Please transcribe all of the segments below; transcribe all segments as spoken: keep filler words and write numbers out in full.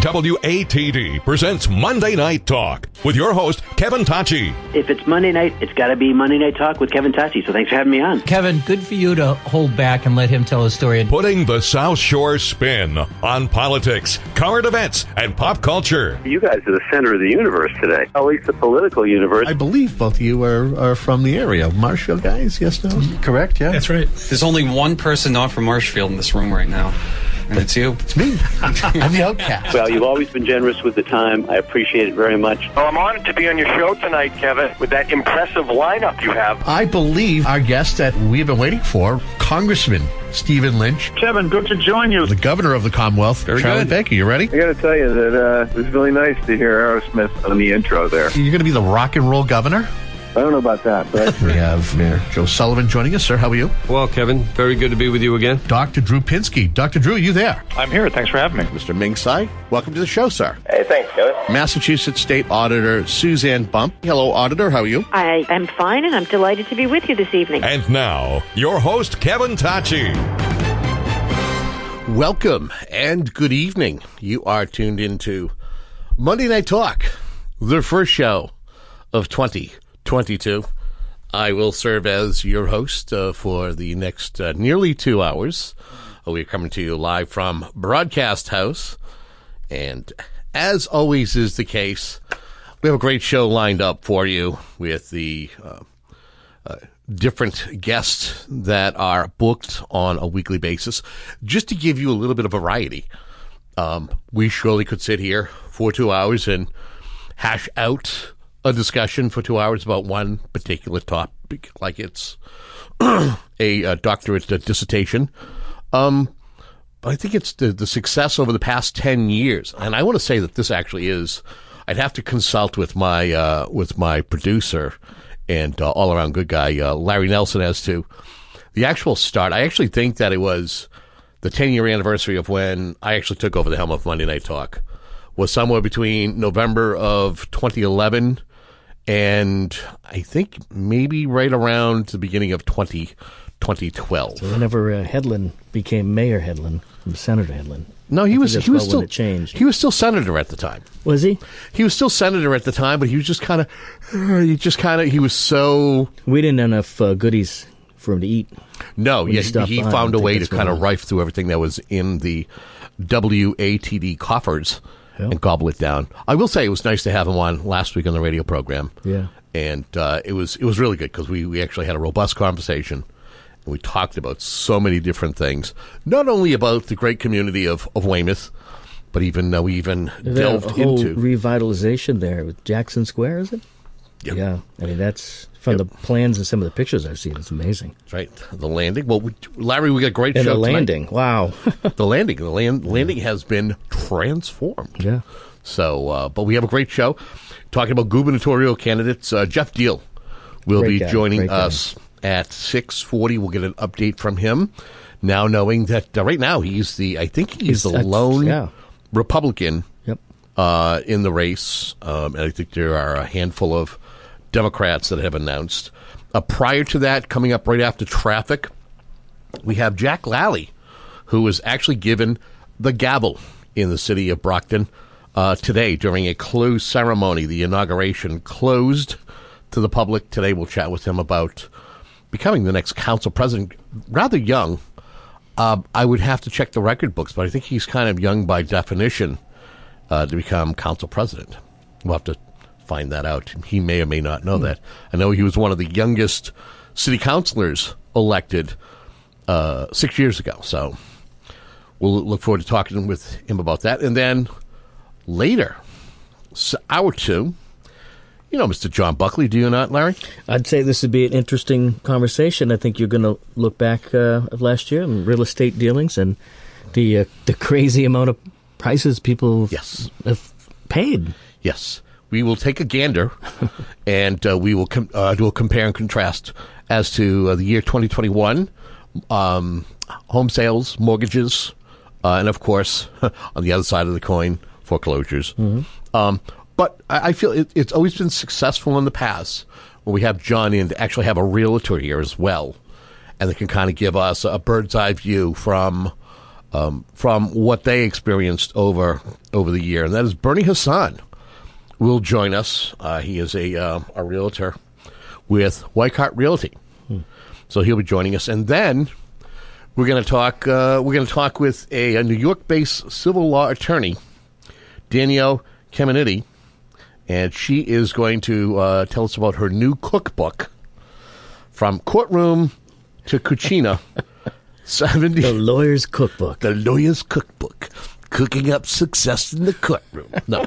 W A T D presents Monday Night Talk with your host, Kevin Tachi. If it's Monday night, it's got to be Monday Night Talk with Kevin Tachi, so thanks for having me on. Kevin, good for you to hold back and let him tell his story. Putting the South Shore spin on politics, current events, and pop culture. You guys are the center of the universe today, at least the political universe. I believe both of you are, are from the area. Marshfield guys, yes, no? Correct, yeah. That's right. There's only one person not from Marshfield in this room right now, and it's you. It's me. I'm the outcast. Well, you've always been generous with the time. I appreciate it very much. Well, I'm honored to be on your show tonight, Kevin, with that impressive lineup you have. I believe our guest that we've been waiting for, Congressman Stephen Lynch. Kevin, good to join you. The governor of the Commonwealth, Very Charlie good. Baker. You ready? I got to tell you that uh, it was really nice to hear Aerosmith on the intro there. You're going to be the rock and roll governor? I don't know about that, but We have uh, Joe Sullivan joining us. Sir, how are you? Well, Kevin, very good to be with you again. Doctor Drew Pinsky. Doctor Drew, are you there? I'm here. Thanks for having me. Mister Ming Tsai, welcome to the show, sir. Hey, thanks, Kevin. Massachusetts State Auditor Suzanne Bump. Hello, Auditor. How are you? I am fine, and I'm delighted to be with you this evening. And now, your host, Kevin Tachi. Welcome and good evening. You are tuned into Monday Night Talk, the first show of twenty twenty-two. I will serve as your host uh, for the next uh, nearly two hours. Uh, we're coming to you live from Broadcast House. And as always is the case, we have a great show lined up for you with the uh, uh, different guests that are booked on a weekly basis. Just to give you a little bit of variety, um, we surely could sit here for two hours and hash out a discussion for two hours about one particular topic, like it's a, a doctorate a dissertation. Um, but I think it's the, the success over the past ten years. And I want to say that this actually is, I'd have to consult with my, uh, with my producer and uh, all-around good guy, uh, Larry Nelson, as to the actual start. I actually think that it was the ten-year anniversary of when I actually took over the helm of Monday Night Talk, was somewhere between November of twenty eleven and I think maybe right around the beginning of twenty twelve. So whenever uh, Hedlund became Mayor Hedlund from Senator Hedlund. No, he I was think that's he was about still when it changed. He was still senator at the time. Was he? He was still senator at the time, but he was just kind of he just kind of he was so We didn't have enough uh, goodies for him to eat. No, When you yeah, stopped he by, I found a don't way think to that's kind what of it rife through everything that was in the W A T D coffers and gobble it down. I will say it was nice to have him on last week on the radio program. Yeah. And uh, it was it was really good because we, we actually had a robust conversation. And we talked about so many different things, not only about the great community of, of Weymouth, but even uh, we even They have delved a whole into revitalization there with Jackson Square, is it? Yep. Yeah. I mean, that's from Yep. the plans and some of the pictures I've seen. It's amazing. right the landing. Well, we, Larry, we got a great And show the tonight. landing. Wow. The landing, the land, landing has been transformed. Yeah. So, uh, but we have a great show talking about gubernatorial candidates. Uh, Jeff Deal will Great be guy, joining great guy. us at six forty. We'll get an update from him. Now knowing that uh, right now he's the, I think he's, He's- the that's- lone yeah. Republican Yep. uh, in the race, um, and I think there are a handful of Democrats that have announced. Uh, prior to that, coming up right after traffic, we have Jack Lally, who was actually given the gavel in the city of Brockton uh, today during a closed ceremony. The inauguration closed to the public. Today we'll chat with him about becoming the next council president. Rather young. Uh, I would have to check the record books, but I think he's kind of young by definition uh, to become council president. We'll have to find that out. He may or may not know that. I know he was one of the youngest city councilors elected uh, six years ago, so we'll look forward to talking with him about that. And then later, hour two, you know Mister John Buckley, do you not, Larry? I'd say this would be an interesting conversation. I think you're going to look back uh, of last year and real estate dealings and the uh, the crazy amount of prices people Yes. have paid. Yes. We will take a gander, and uh, we will com- uh, do a compare and contrast as to uh, the year twenty twenty-one, um, home sales, mortgages, uh, and, of course, on the other side of the coin, foreclosures. Mm-hmm. Um, but I, I feel it, it's always been successful in the past when we have John in to actually have a realtor here as well, and they can kind of give us a bird's eye view from um, from what they experienced over over the year. And that is Bernie Hassan will join us. Uh, he is a uh, a realtor with Weichart Realty. Hmm. So he'll be joining us. And then we're going to talk uh, we're going to talk with a, a New York-based civil law attorney, Danielle Caminiti, and she is going to uh, tell us about her new cookbook, From Courtroom to Cucina. seventy The Lawyer's Cookbook. The Lawyer's Cookbook. Cooking up success in the courtroom. No.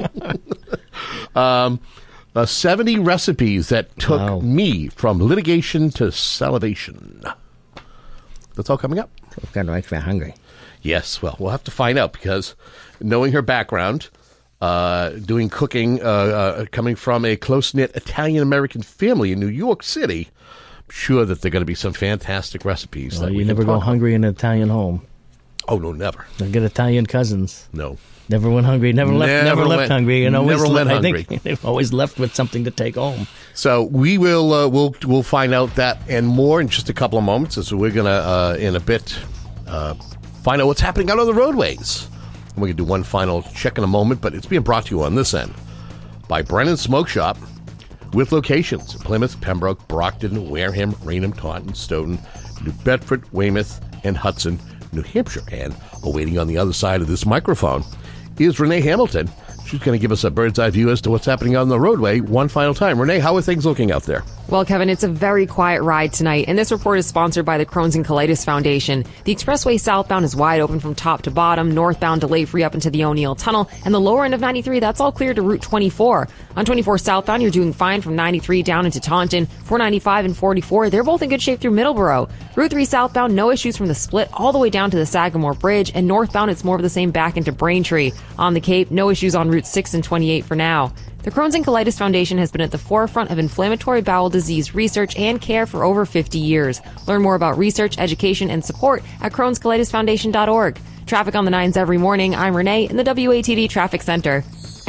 um, uh, seventy recipes that took Wow. me from litigation to salivation. That's all coming up. I've got to make me hungry. Yes, well, we'll have to find out because knowing her background, uh, doing cooking, uh, uh, coming from a close-knit Italian-American family in New York City, I'm sure that there are going to be some fantastic recipes. Well, that you we never can go talk hungry in an Italian home. about. Oh, no, never. I got Italian cousins. No. Never went hungry. Never left. Never Never, left went- hungry. And always never went I hungry. think they've always left with something to take home. So we will uh, we'll we'll find out that and more in just a couple of moments. So we're gonna uh, in a bit uh, find out what's happening out on the roadways. And we're gonna do one final check in a moment, but it's being brought to you on this end by Brennan Smoke Shop with locations in Plymouth, Pembroke, Brockton, Wareham, Raynham, Taunton, Stoughton, New Bedford, Weymouth, and Hudson, New Hampshire. And awaiting on the other side of this microphone is Renee Hamilton. She's going to give us a bird's eye view as to what's happening on the roadway one final time. Renee, how are things looking out there? Well, Kevin, it's a very quiet ride tonight, and this report is sponsored by the Crohn's and Colitis Foundation. The expressway southbound is wide open from top to bottom, northbound delay-free up into the O'Neill Tunnel, and the lower end of ninety-three, that's all clear to Route twenty-four. On twenty-four southbound, you're doing fine from ninety-three down into Taunton. four ninety-five and forty-four, they're both in good shape through Middleborough. Route three southbound, no issues from the split all the way down to the Sagamore Bridge, and northbound, it's more of the same back into Braintree. On the Cape, no issues on Route six and twenty-eight for now. The Crohn's and Colitis Foundation has been at the forefront of inflammatory bowel disease research and care for over fifty years. Learn more about research, education, and support at crohns colitis foundation dot org. Traffic on the nines every morning. I'm Renee in the W A T D Traffic Center.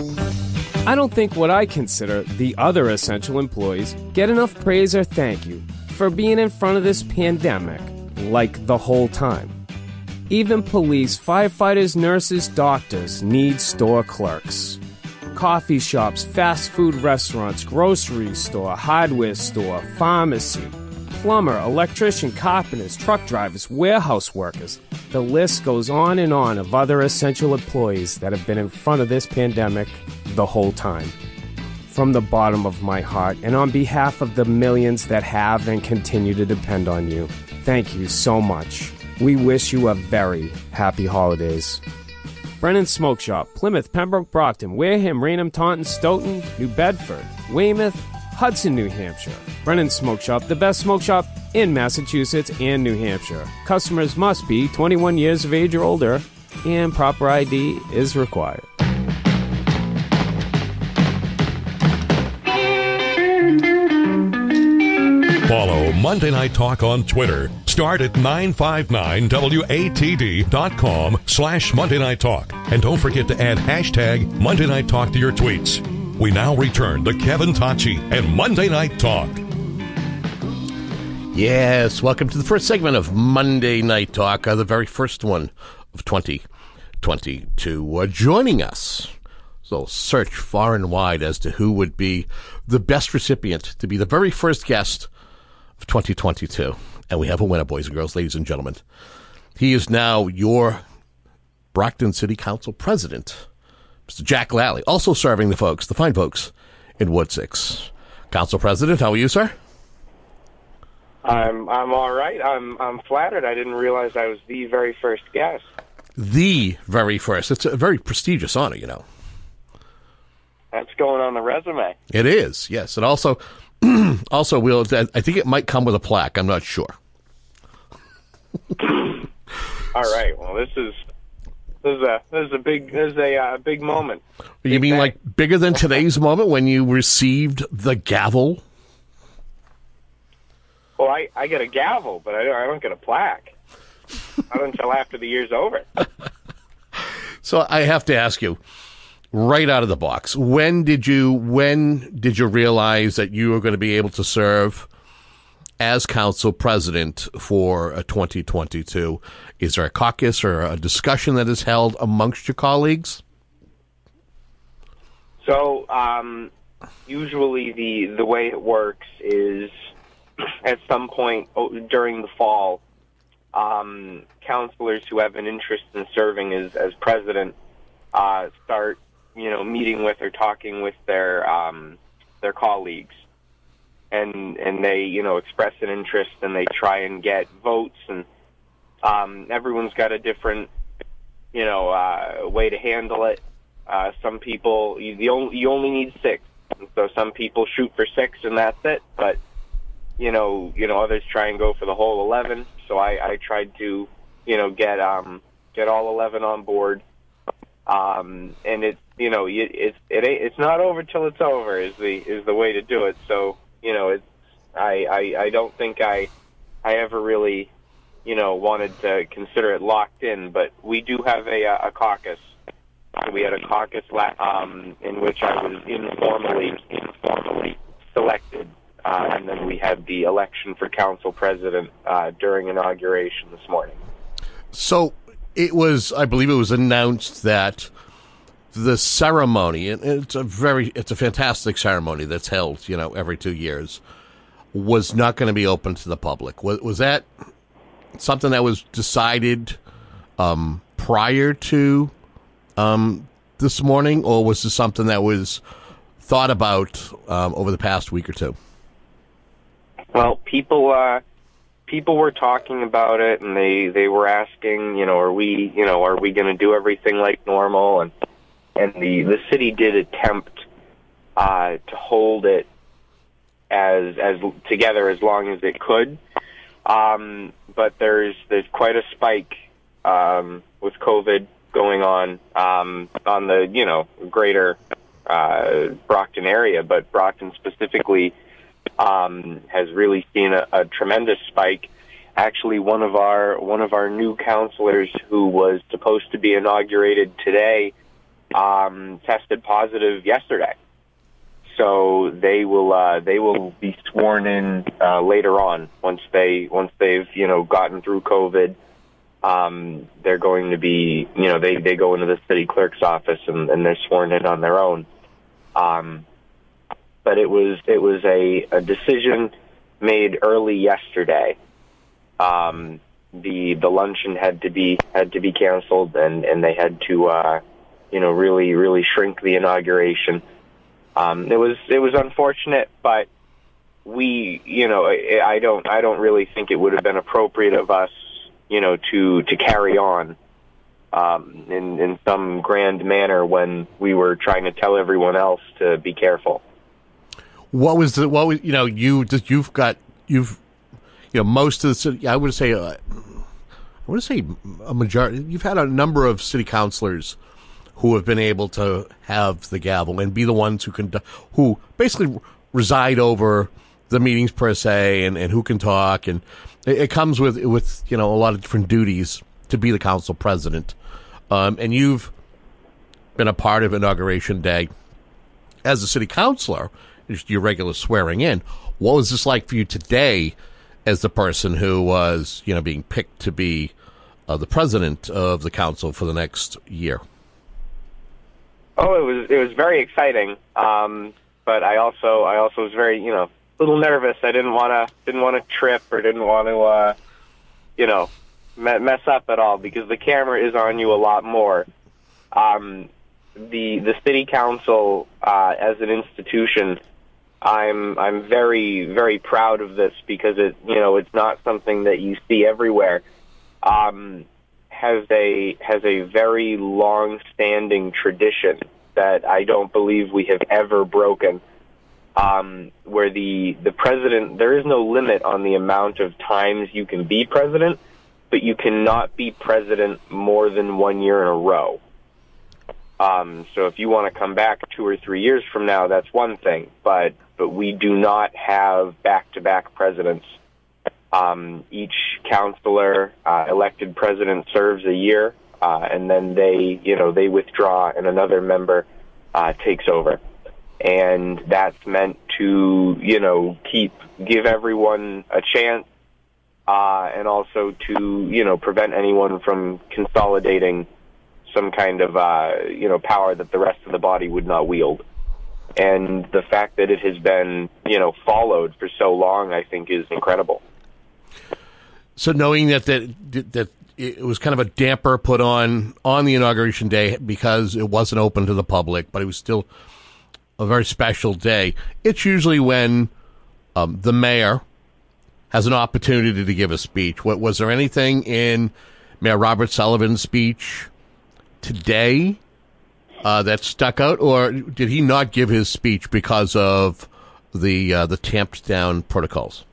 I don't think what I consider the other essential employees get enough praise or thank you for being in front of this pandemic, like the whole time. Even police, firefighters, nurses, doctors need store clerks. Coffee shops, fast food restaurants, grocery store, hardware store, pharmacy, plumber, electrician, carpenters, truck drivers, warehouse workers. The list goes on and on of other essential employees that have been in front of this pandemic the whole time. From the bottom of my heart, and on behalf of the millions that have and continue to depend on you, thank you so much. We wish you a very happy holidays. Brennan Smoke Shop, Plymouth, Pembroke, Brockton, Wareham, Raynham, Taunton, Stoughton, New Bedford, Weymouth, Hudson, New Hampshire. Brennan Smoke Shop, the best smoke shop in Massachusetts and New Hampshire. Customers must be twenty-one years of age or older, and proper I D is required. Follow Monday Night Talk on Twitter. Start at nine five nine W A T D dot com slash Monday Night Talk. And don't forget to add hashtag Monday Night Talk to your tweets. We now return to Kevin Tocci and Monday Night Talk. Yes, welcome to the first segment of Monday Night Talk, uh, the very first one of twenty twenty-two. Uh, joining us, so search far and wide as to who would be the best recipient to be the very first guest of twenty twenty-two. And we have a winner, boys and girls, ladies and gentlemen. He is now your Brockton City Council president, Mister Jack Lally, also serving the folks, the fine folks, in Ward six. Council President, how are you, sir? I'm I'm all right. I'm I'm flattered. I didn't realize I was the very first guest. The very first. It's a very prestigious honor, you know. That's going on the resume. It is, yes. And also, also, we'll, I think it might come with a plaque. I'm not sure. All right. Well, this is this is a this is a big this is a uh, big moment. You Big mean day. like bigger than today's moment when you received the gavel? Well, I, I get a gavel, but I don't, I don't get a plaque. Not until after the year's over. So I have to ask you, right out of the box, when did you when did you realize that you were going to be able to serve as council president for uh, twenty twenty-two? Is there a caucus or a discussion that is held amongst your colleagues? So um, usually the, the way it works is at some point during the fall, um, councilors who have an interest in serving as, as president uh, start, you know, meeting with or talking with their um, their colleagues. And and they, you know, express an interest and they try and get votes. And um, everyone's got a different, you know, uh, way to handle it. Uh, some people, you, the only, you only need six. And so some people shoot for six and that's it. But, you know, you know, others try and go for the whole eleven. So I, I tried to, you know, get um, get all eleven on board. Um, and it's, you know, it, it's it ain't, it's not over till it's over is the is the way to do it. So, you know, it's I, I, I don't think I I ever really, you know, wanted to consider it locked in. But we do have a a caucus. We had a caucus um, in which I was informally informally selected, uh, and then we had the election for council president uh, during inauguration this morning. So it was, I believe, it was announced that the ceremony, and it's a very, it's a fantastic ceremony that's held, you know, every two years, was not going to be open to the public. Was, was that something that was decided um, prior to um, this morning, or was this something that was thought about um, over the past week or two? Well, people, uh, people were talking about it, and they, they were asking, you know, are we, you know, are we going to do everything like normal? And and the, the city did attempt uh, to hold it as as together as long as it could, um, but there's there's quite a spike um, with COVID going on um, on the you know greater uh, Brockton area, but Brockton specifically um, has really seen a, a tremendous spike. Actually, one of our one of our new councilors who was supposed to be inaugurated today um, tested positive yesterday. So they will uh, they will be sworn in uh, later on once they once they've you know gotten through COVID. Um, they're going to be you know they, they go into the city clerk's office and, and they're sworn in on their own. Um, but it was it was a, a decision made early yesterday. Um, the the luncheon had to be had to be canceled and, and they had to uh, you know really really shrink the inauguration. Um, it was it was unfortunate, but we, you know, I, I don't I don't really think it would have been appropriate of us, you know, to to carry on um, in in some grand manner when we were trying to tell everyone else to be careful. What was the what was you know you just you've got you've you know most of the city, I would say uh, I would say a majority. You've had a number of city councilors who have been able to have the gavel and be the ones who can, who basically reside over the meetings per se, and, and who can talk. And it, it comes with, with, you know, a lot of different duties to be the council president. Um, and you've been a part of Inauguration Day as a city councilor, just your regular swearing in. What was this like for you today as the person who was, you know, being picked to be uh, the president of the council for the next year? Oh, it was it was very exciting, um, but I also I also was very you know a little nervous. I didn't want to didn't want to trip or didn't want to uh, you know me- mess up at all because the camera is on you a lot more. Um, the the city council uh, as an institution, I'm I'm very very proud of this because it you know it's not something that you see everywhere. Um, has a has a very long-standing tradition that I don't believe we have ever broken, um, where the, the president, there is no limit on the amount of times you can be president, but you cannot be president more than one year in a row. Um, so if you want to come back two or three years from now, that's one thing, but, but we do not have back-to-back presidents. Um, each councilor, uh, elected president serves a year, uh, and then they, you know, they withdraw and another member, uh, takes over. And that's meant to, you know, keep give everyone a chance, uh, and also to, you know, prevent anyone from consolidating some kind of, uh, you know, power that the rest of the body would not wield. And the fact that it has been, you know, followed for so long, I think, is incredible. So knowing that that that it was kind of a damper put on on the inauguration day because it wasn't open to the public, but it was still a very special day. It's usually when um, the mayor has an opportunity to give a speech. What was there anything in Mayor Robert Sullivan's speech today uh, that stuck out, or did he not give his speech because of the uh, the tamped down protocols?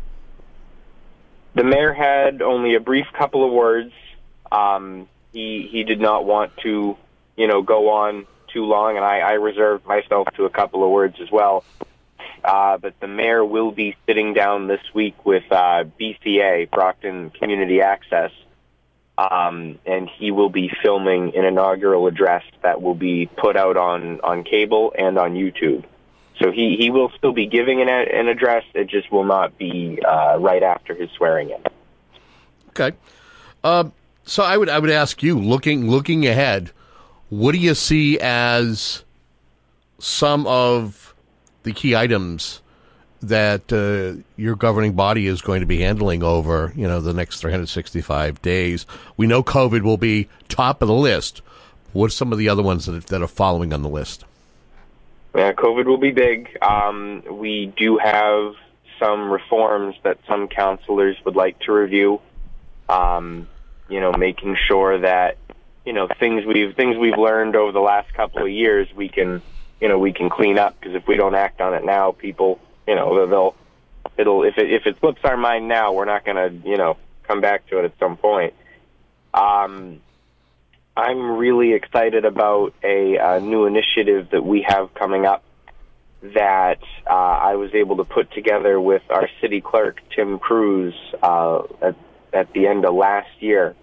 The mayor had only a brief couple of words. Um, he he did not want to, you know, go on too long, and I, I reserved myself to a couple of words as well. Uh, but the mayor will be sitting down this week with uh, B C A, Brockton Community Access, um, and he will be filming an inaugural address that will be put out on, on cable and on YouTube. So he, he will still be giving an, an address. It just will not be uh, right after his swearing in. Okay. Uh, so I would I would ask you, looking looking ahead, what do you see as some of the key items that uh, your governing body is going to be handling over, you know, the next three hundred sixty-five days? We know COVID will be top of the list. What are some of the other ones that, that are following on the list? Yeah, COVID will be big. Um, we do have some reforms that some councilors would like to review. Um, you know, making sure that, you know, things we've things we've learned over the last couple of years, we can, you know, we can clean up. Because if we don't act on it now, people, you know, they'll it'll if it if it slips our mind now, we're not going to, you know, come back to it at some point. Um, I'm really excited about a, a new initiative that we have coming up that uh, I was able to put together with our city clerk, Tim Cruz, uh, at, at the end of last year.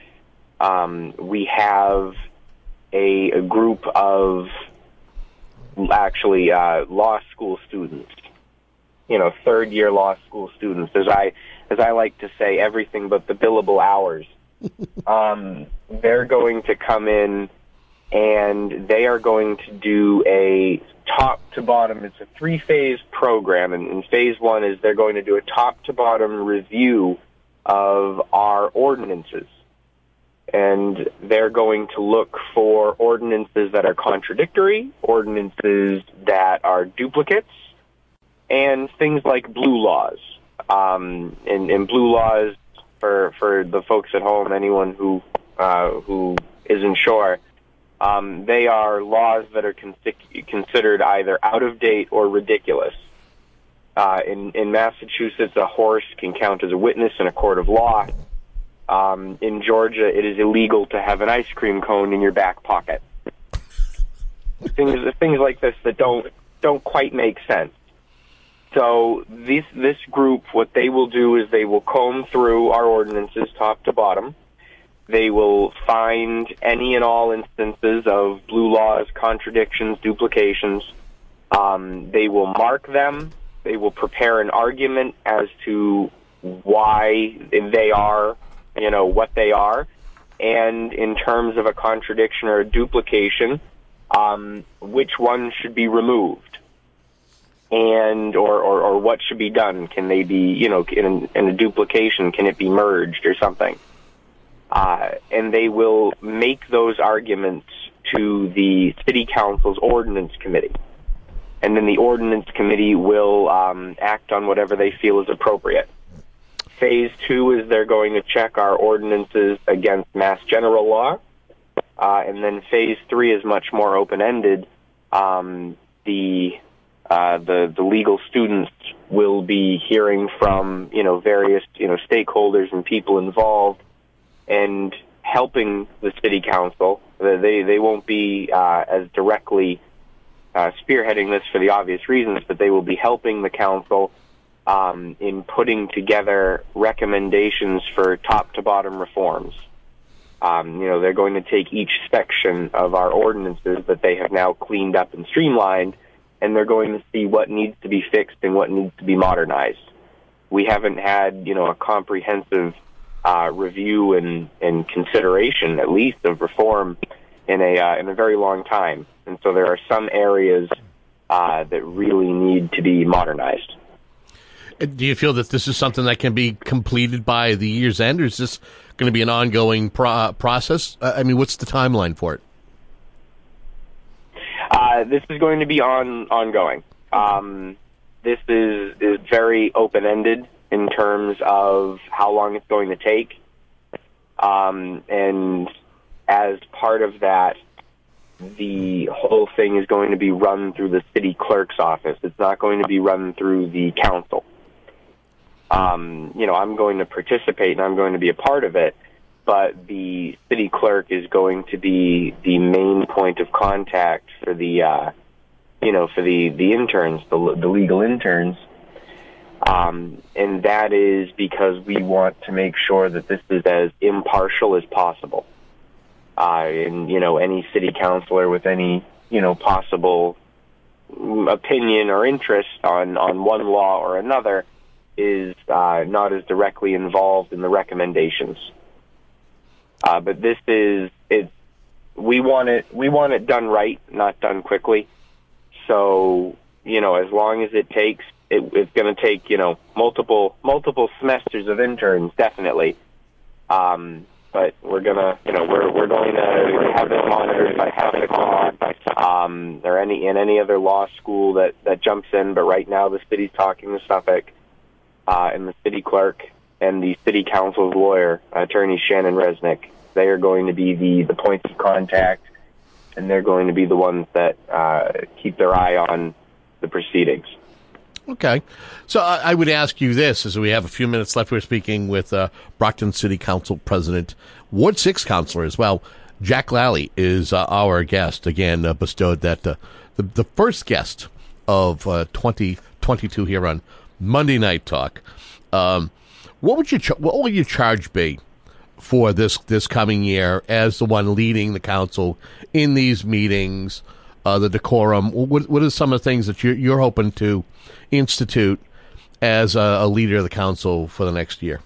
Um, we have a, a group of actually uh, law school students, you know, third-year law school students, as I as I like to say, everything but the billable hours. um, they're going to come in and they are going to do a top-to-bottom, it's a three-phase program, and, and phase one is they're going to do a top-to-bottom review of our ordinances. And they're going to look for ordinances that are contradictory, ordinances that are duplicates, and things like blue laws. Um, and, and blue laws, for for the folks at home, anyone who uh, who isn't sure, um, they are laws that are con- considered either out of date or ridiculous. Uh, in in Massachusetts, a horse can count as a witness in a court of law. Um, in Georgia, it is illegal to have an ice cream cone in your back pocket. Things things like this that don't don't quite make sense. So this this group, what they will do is they will comb through our ordinances top to bottom. They will find any and all instances of blue laws, contradictions, duplications. Um, they will mark them. They will prepare an argument as to why they are, you know, what they are. And in terms of a contradiction or a duplication, um, which one should be removed. And or, or, or what should be done? Can they be, you know, in, in a duplication, can it be merged or something? Uh, and they will make those arguments to the city council's ordinance committee. And then the ordinance committee will um, act on whatever they feel is appropriate. Phase two is they're going to check our ordinances against Mass General Law. Uh, and then phase three is much more open-ended. Um, the Uh, the, the legal students will be hearing from, you know, various, you know, stakeholders and people involved and helping the city council. They, they won't be uh, as directly uh, spearheading this for the obvious reasons, but they will be helping the council um, in putting together recommendations for top-to-bottom reforms. Um, you know, they're going to take each section of our ordinances that they have now cleaned up and streamlined and they're going to see what needs to be fixed and what needs to be modernized. We haven't had, you know, a comprehensive uh, review and, and consideration, at least, of reform in a uh, in a very long time. And so there are some areas uh, that really need to be modernized. Do you feel that this is something that can be completed by the year's end, or is this going to be an ongoing pro- process? Uh, I mean, what's the timeline for it? Uh, this is going to be on ongoing. Um, this is is very open-ended in terms of how long it's going to take. Um, and as part of that, the whole thing is going to be run through the city clerk's office. It's not going to be run through the council. Um, you know, I'm going to participate and I'm going to be a part of it, but the city clerk is going to be the main point of contact for the, uh, you know, for the, the interns, the, the legal interns. Um, and that is because we want to make sure that this is as impartial as possible. Uh, and, you know, any city councilor with any, you know, possible opinion or interest on, on one law or another is uh, not as directly involved in the recommendations. Uh, but this is it. We want it. We want it done right, not done quickly. So you know, as long as it takes, it, it's going to take you know multiple multiple semesters of interns, definitely. Um, but we're gonna, you know, we're we're going to have it monitored by Catholic law, um, or any in any other law school that that jumps in. But right now, the city's talking to Suffolk. Uh, and the city clerk and the city council's lawyer, attorney Shannon Resnick, they are going to be the, the points of contact, and they're going to be the ones that uh, keep their eye on the proceedings. Okay. So I, I would ask you this, as we have a few minutes left. We're speaking with uh, Brockton City Council President, Ward six Councilor as well. Jack Lally is uh, our guest, again, uh, bestowed that uh, the, the first guest of uh, twenty twenty-two here on Monday Night Talk. Um, what would you ch- what will your charge be for this this coming year as the one leading the council in these meetings, uh, the decorum? What what are some of the things that you're, you're hoping to institute as a, a leader of the council for the next year?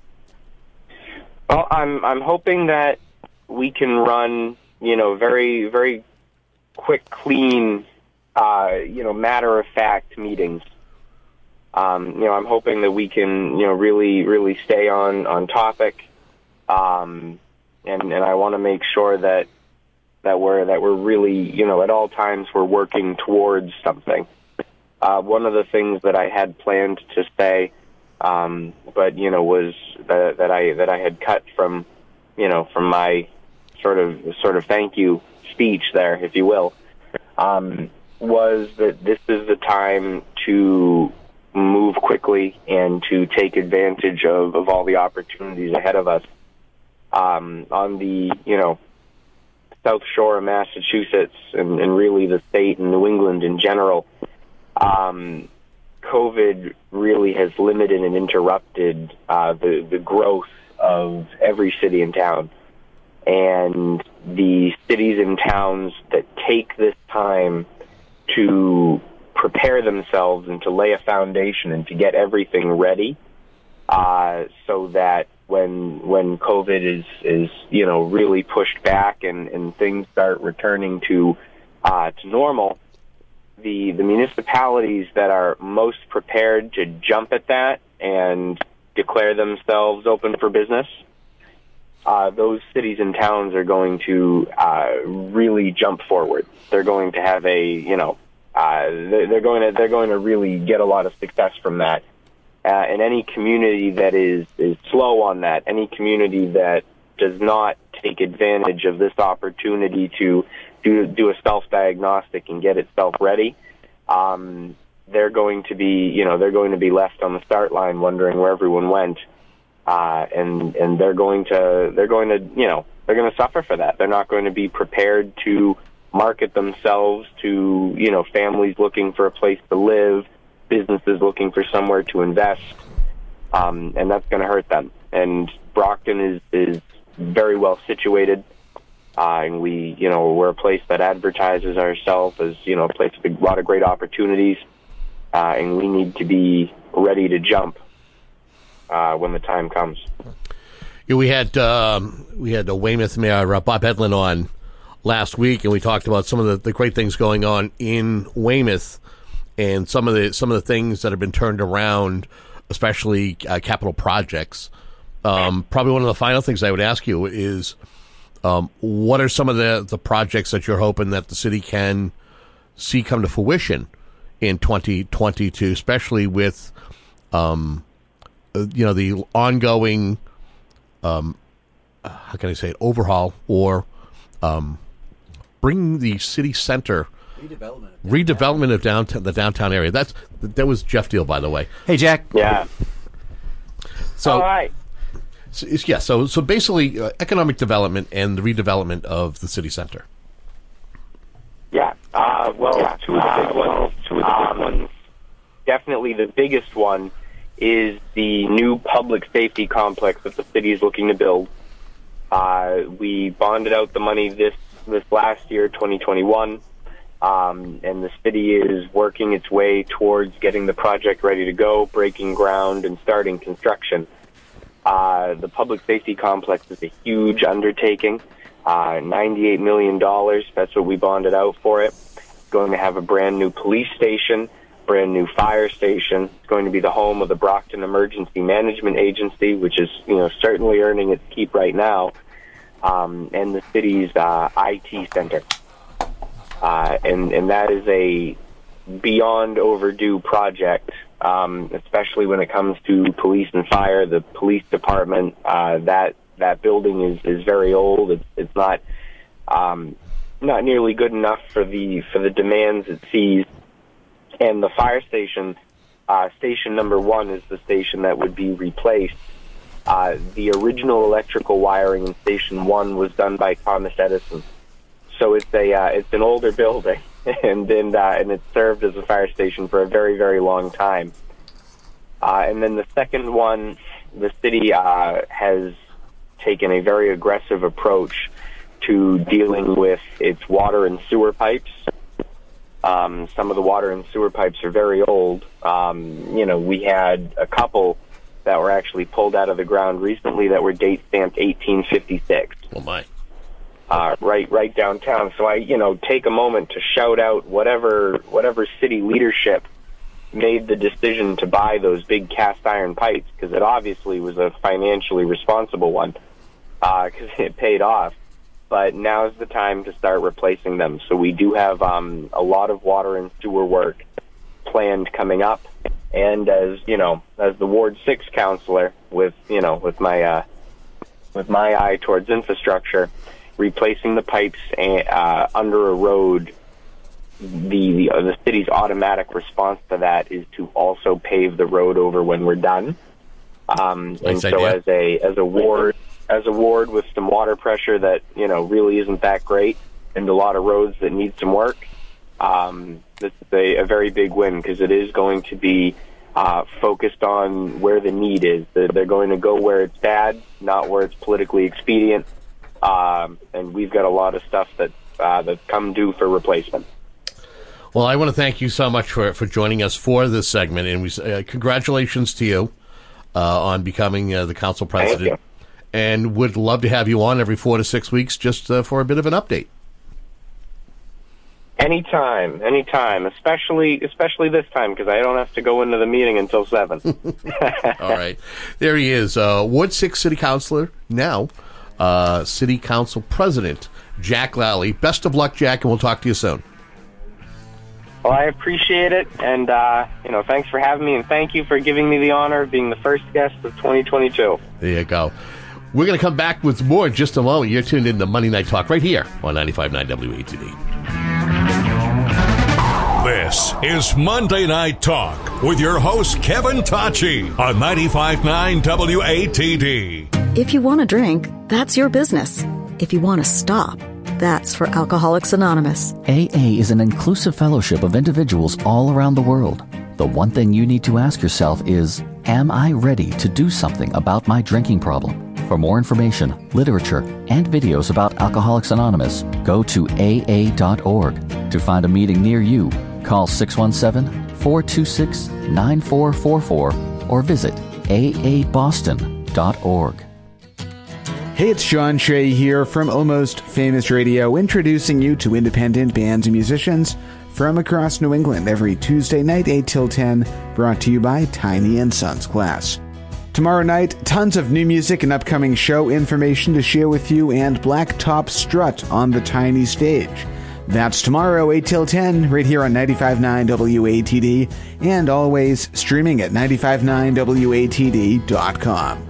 Well, I'm I'm hoping that we can run you know very very quick, clean, uh, you know matter of fact meetings. Um, you know, I'm hoping that we can, you know, really, really stay on, on topic. Um, and, and I want to make sure that, that we're, that we're really, you know, at all times we're working towards something. Uh, one of the things that I had planned to say, um, but, you know, was that, that I, that I had cut from, you know, from my sort of, sort of thank you speech there, if you will, um, was that this is the time to move quickly and to take advantage of, of all the opportunities ahead of us. Um, on the, you know, South Shore of Massachusetts and, and really the state and New England in general, um, COVID really has limited and interrupted uh, the, the growth of every city and town. And the cities and towns that take this time to prepare themselves and to lay a foundation and to get everything ready, uh, so that when when COVID is is you know really pushed back and, and things start returning to uh, to normal, the the municipalities that are most prepared to jump at that and declare themselves open for business, uh, those cities and towns are going to uh, really jump forward. They're going to have a you know. Uh, they're going to they're going to really get a lot of success from that. Uh, and any community that is, is slow on that, any community that does not take advantage of this opportunity to do do a self-diagnostic and get itself ready, um, they're going to be you know they're going to be left on the start line wondering where everyone went, uh, and and they're going to they're going to you know they're going to suffer for that. They're not going to be prepared to market themselves to, you know, families looking for a place to live, businesses looking for somewhere to invest, um, and that's going to hurt them. And Brockton is, is very well situated. Uh, and we, you know, we're a place that advertises ourselves as, you know, a place with a lot of great opportunities, uh, and we need to be ready to jump uh, when the time comes. Yeah, we had um, we had a Weymouth Mayor uh, Bob Edlin on last week, and we talked about some of the, the great things going on in Weymouth, and some of the some of the things that have been turned around, especially uh, capital projects. Um, probably one of the final things I would ask you is, um, what are some of the, the projects that you're hoping that the city can see come to fruition in twenty twenty-two, especially with, um, uh, you know, the ongoing, um, how can I say it, overhaul or um, bring the city center redevelopment of redevelopment of downtown the downtown area. That's that was Jeff Deal, by the way. Hey, Jack. Yeah. So, all right. So, yeah, so so basically, uh, economic development and the redevelopment of the city center. Yeah, uh, well, yeah. two of the big ones. Two of the big ones. Definitely the biggest one is the new public safety complex that the city is looking to build. Uh, we bonded out the money this this last year, twenty twenty-one, um, and the city is working its way towards getting the project ready to go, breaking ground, and starting construction. Uh, the public safety complex is a huge undertaking, uh, ninety-eight million dollars. That's what we bonded out for it. It's going to have a brand new police station, brand new fire station. It's going to be the home of the Brockton Emergency Management Agency, which is, you know, certainly earning its keep right now, um, and the city's uh, I T center. Uh, and, and that is a beyond overdue project. Um, especially when it comes to police and fire, the police department, uh, that that building is, is very old. It's, it's not um, not nearly good enough for the for the demands it sees. And the fire station, uh, station number one, is the station that would be replaced. Uh, the original electrical wiring in station one was done by Thomas Edison, so it's a uh, it's an older building. and then uh, and it served as a fire station for a very, very long time. Uh, and then the second one, the city uh, has taken a very aggressive approach to dealing with its water and sewer pipes. Um, some of the water and sewer pipes are very old. Um, you know, we had a couple that were actually pulled out of the ground recently that were date stamped eighteen fifty-six. Oh my. Uh, right, right downtown. So I, you know, take a moment to shout out whatever, whatever city leadership made the decision to buy those big cast iron pipes, because it obviously was a financially responsible one, because uh, it paid off. But now's the time to start replacing them. So we do have um, a lot of water and sewer work planned coming up. And as you know, as the Ward Six councilor, with you know, with my uh, with my eye towards infrastructure, replacing the pipes uh, under a road, the the, uh, the city's automatic response to that is to also pave the road over when we're done. Um, nice and so, idea. as a as a ward as a ward with some water pressure that you know really isn't that great, and a lot of roads that need some work, um, this is a, a very big win, because it is going to be uh, focused on where the need is. They're, they're going to go where it's bad, not where it's politically expedient. Um, and we've got a lot of stuff that uh, that's come due for replacement. Well, I want to thank you so much for, for joining us for this segment, and we uh, congratulations to you uh, on becoming uh, the council president. And would love to have you on every four to six weeks just uh, for a bit of an update. Anytime, anytime, especially especially this time, because I don't have to go into the meeting until seven. All right, there he is, uh, Ward Six City Councilor now. Uh, City Council President Jack Lally. Best of luck, Jack, and we'll talk to you soon. Well, I appreciate it, and uh, you know, thanks for having me, and thank you for giving me the honor of being the first guest of twenty twenty-two. There you go. We're going to come back with more in just a moment. You're tuned in to Monday Night Talk right here on ninety-five point nine W A T D. This is Monday Night Talk with your host, Kevin Tacci, on ninety-five point nine W A T D. If you want to drink, that's your business. If you want to stop, that's for Alcoholics Anonymous. A A is an inclusive fellowship of individuals all around the world. The one thing you need to ask yourself is, am I ready to do something about my drinking problem? For more information, literature, and videos about Alcoholics Anonymous, go to A A dot org. To find a meeting near you, call six one seven, four two six, nine four four four or visit A A Boston dot org. Hey, it's John Shea here from Almost Famous Radio, introducing you to independent bands and musicians from across New England every Tuesday night, eight till ten, brought to you by Tiny and Sons Glass. Tomorrow night, tons of new music and upcoming show information to share with you, and Blacktop Strut on the Tiny stage. That's tomorrow, eight till ten, right here on ninety-five point nine W A T D, and always streaming at ninety-five point nine W A T D dot com.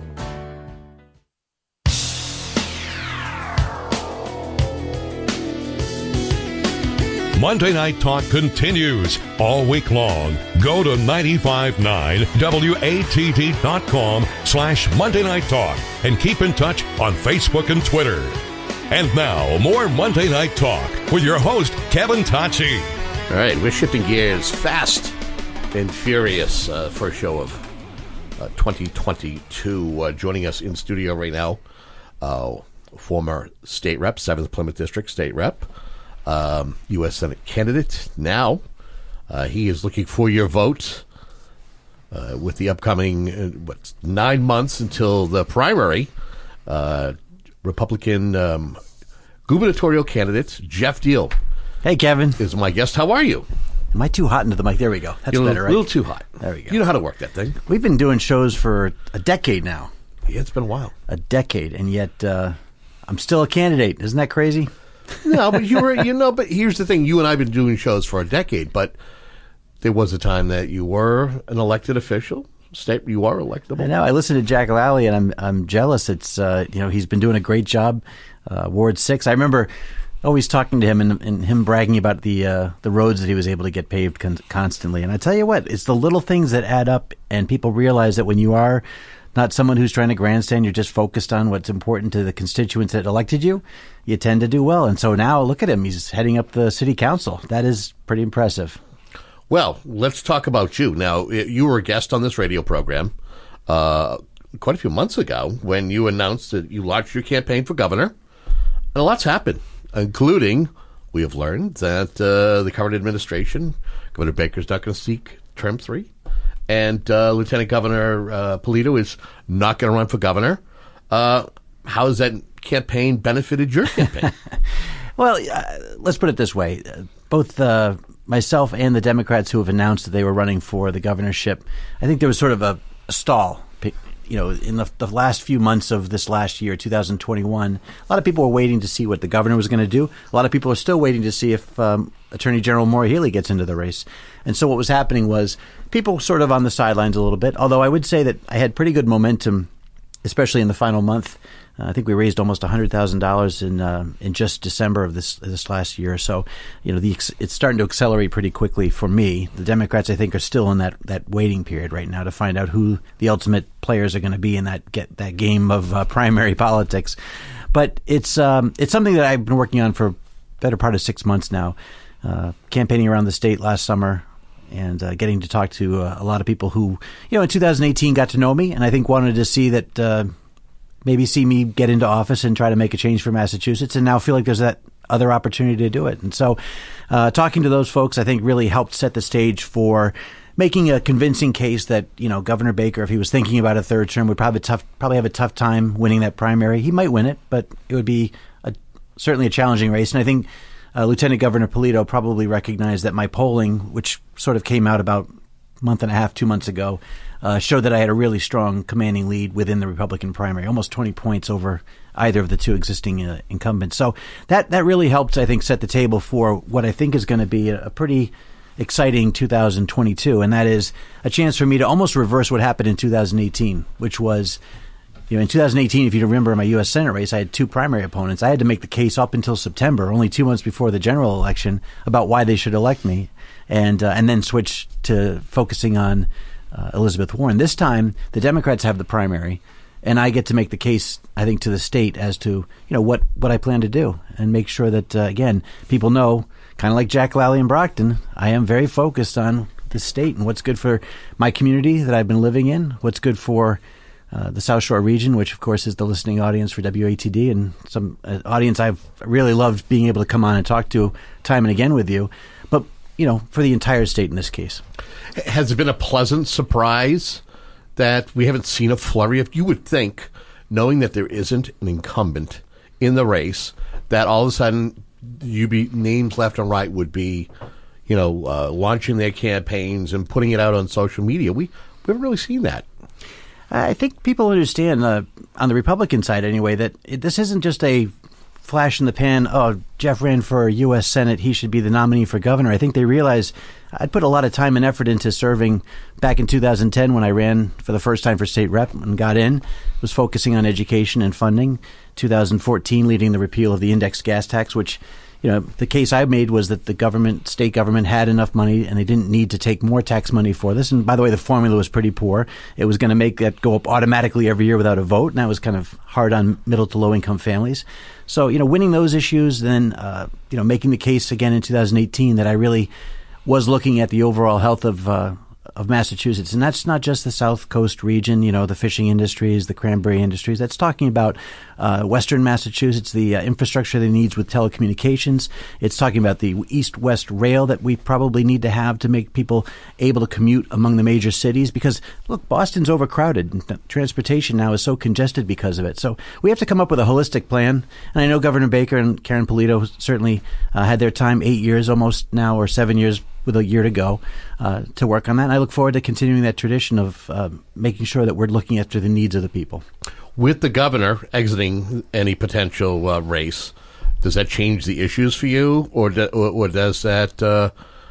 Monday Night Talk continues all week long. Go to ninety-five point nine W A T D dot com slash Monday Night Talk and keep in touch on Facebook and Twitter. And now, more Monday Night Talk with your host, Kevin Tocci. All right, we're shifting gears fast and furious uh, for a show of uh, twenty twenty-two. Uh, joining us in studio right now, uh, former state rep, seventh Plymouth District state rep, Um, U S Senate candidate. Now, uh, he is looking for your vote uh, with the upcoming uh, what nine months until the primary. Uh, Republican um, gubernatorial candidate Jeff Deal. Hey, Kevin. Is my guest. How are you? Am I too hot into the mic? There we go. That's You're better, a right? little too hot. There we go. You know how to work that thing. We've been doing shows for a decade now. Yeah, it's been a while. A decade, and yet uh, I'm still a candidate. Isn't that crazy? No, but you were, you know, but here's the thing. You and I have been doing shows for a decade, but there was a time that you were an elected official. State, you are electable. I know. I listen to Jack Lally, and I'm I'm jealous. It's uh, you know, he's been doing a great job. Uh, Ward six. I remember always talking to him and, and him bragging about the uh, the roads that he was able to get paved con- constantly. And I tell you what, it's the little things that add up, and people realize that when you are not someone who's trying to grandstand, you're just focused on what's important to the constituents that elected you, you tend to do well. And so now look at him. He's heading up the city council. That is pretty impressive. Well, let's talk about you. Now, you were a guest on this radio program uh, quite a few months ago when you announced that you launched your campaign for governor. And a lot's happened, including we have learned that uh, the current administration, Governor Baker's not going to seek term three. And uh, Lieutenant Governor uh, Polito is not going to run for governor. Uh, how has that campaign benefited your campaign? Well, uh, let's put it this way. Uh, both uh, myself and the Democrats who have announced that they were running for the governorship, I think there was sort of a, a stall. You know, in the, the last few months of this last year, two thousand twenty-one, a lot of people were waiting to see what the governor was going to do. A lot of people are still waiting to see if um, Attorney General Maura Healey gets into the race. And so what was happening was people sort of on the sidelines a little bit, although I would say that I had pretty good momentum, especially in the final month. Uh, I think we raised almost one hundred thousand dollars in uh, in just December of this this last year. So, you know, the it's starting to accelerate pretty quickly for me. The Democrats, I think, are still in that, that waiting period right now to find out who the ultimate players are going to be in that get that game of uh, primary politics. But it's um, it's something that I've been working on for a better part of six months now, uh, campaigning around the state last summer. And uh, getting to talk to uh, a lot of people who, you know, in two thousand eighteen got to know me and I think wanted to see that uh, maybe see me get into office and try to make a change for Massachusetts, and now feel like there's that other opportunity to do it. And so uh, talking to those folks, I think, really helped set the stage for making a convincing case that, you know, Governor Baker, if he was thinking about a third term, would probably tough, probably have a tough time winning that primary. He might win it, but it would be a, certainly a challenging race. And I think Uh, Lieutenant Governor Polito probably recognized that my polling, which sort of came out about a month and a half, two months ago, uh, showed that I had a really strong commanding lead within the Republican primary, almost twenty points over either of the two existing uh, incumbents. So that, that really helped, I think, set the table for what I think is going to be a, a pretty exciting two thousand twenty-two, and that is a chance for me to almost reverse what happened in two thousand eighteen, which was, you know, in two thousand eighteen, if you remember my U S Senate race, I had two primary opponents. I had to make the case up until September, only two months before the general election, about why they should elect me, and uh, and then switch to focusing on uh, Elizabeth Warren. This time, the Democrats have the primary, and I get to make the case, I think, to the state as to, you know, what, what I plan to do and make sure that, uh, again, people know, kind of like Jack Lally in Brockton, I am very focused on the state and what's good for my community that I've been living in, what's good for uh, the South Shore region, which of course is the listening audience for W A T D, and some uh, audience I've really loved being able to come on and talk to time and again with you. But, you know, for the entire state in this case. Has it been a pleasant surprise that we haven't seen a flurry of, you would think, knowing that there isn't an incumbent in the race, that all of a sudden you be names left and right would be, you know, uh, launching their campaigns and putting it out on social media. We, we haven't really seen that. I think people understand, uh, on the Republican side anyway, that it, this isn't just a flash in the pan, oh, Jeff ran for U S Senate, he should be the nominee for governor. I think they realize I'd put a lot of time and effort into serving back in two thousand ten when I ran for the first time for state rep and got in, was focusing on education and funding. two thousand fourteen, leading the repeal of the index gas tax, which, you know, the case I made was that the government, state government had enough money and they didn't need to take more tax money for this. And by the way, the formula was pretty poor. It was going to make that go up automatically every year without a vote. And that was kind of hard on middle to low income families. So, you know, winning those issues, then, uh, you know, making the case again in two thousand eighteen that I really was looking at the overall health of, uh, of Massachusetts. And that's not just the South Coast region, you know, the fishing industries, the cranberry industries. That's talking about uh, Western Massachusetts, the uh, infrastructure that it needs with telecommunications. It's talking about the east-west rail that we probably need to have to make people able to commute among the major cities. Because, look, Boston's overcrowded. Transportation now is so congested because of it. So we have to come up with a holistic plan. And I know Governor Baker and Karen Polito certainly uh, had their time, eight years almost now, or seven years with a year to go uh, to work on that. And I look forward to continuing that tradition of uh, making sure that we're looking after the needs of the people. With the governor exiting any potential uh, race, does that change the issues for you, or, do, or, or does that uh,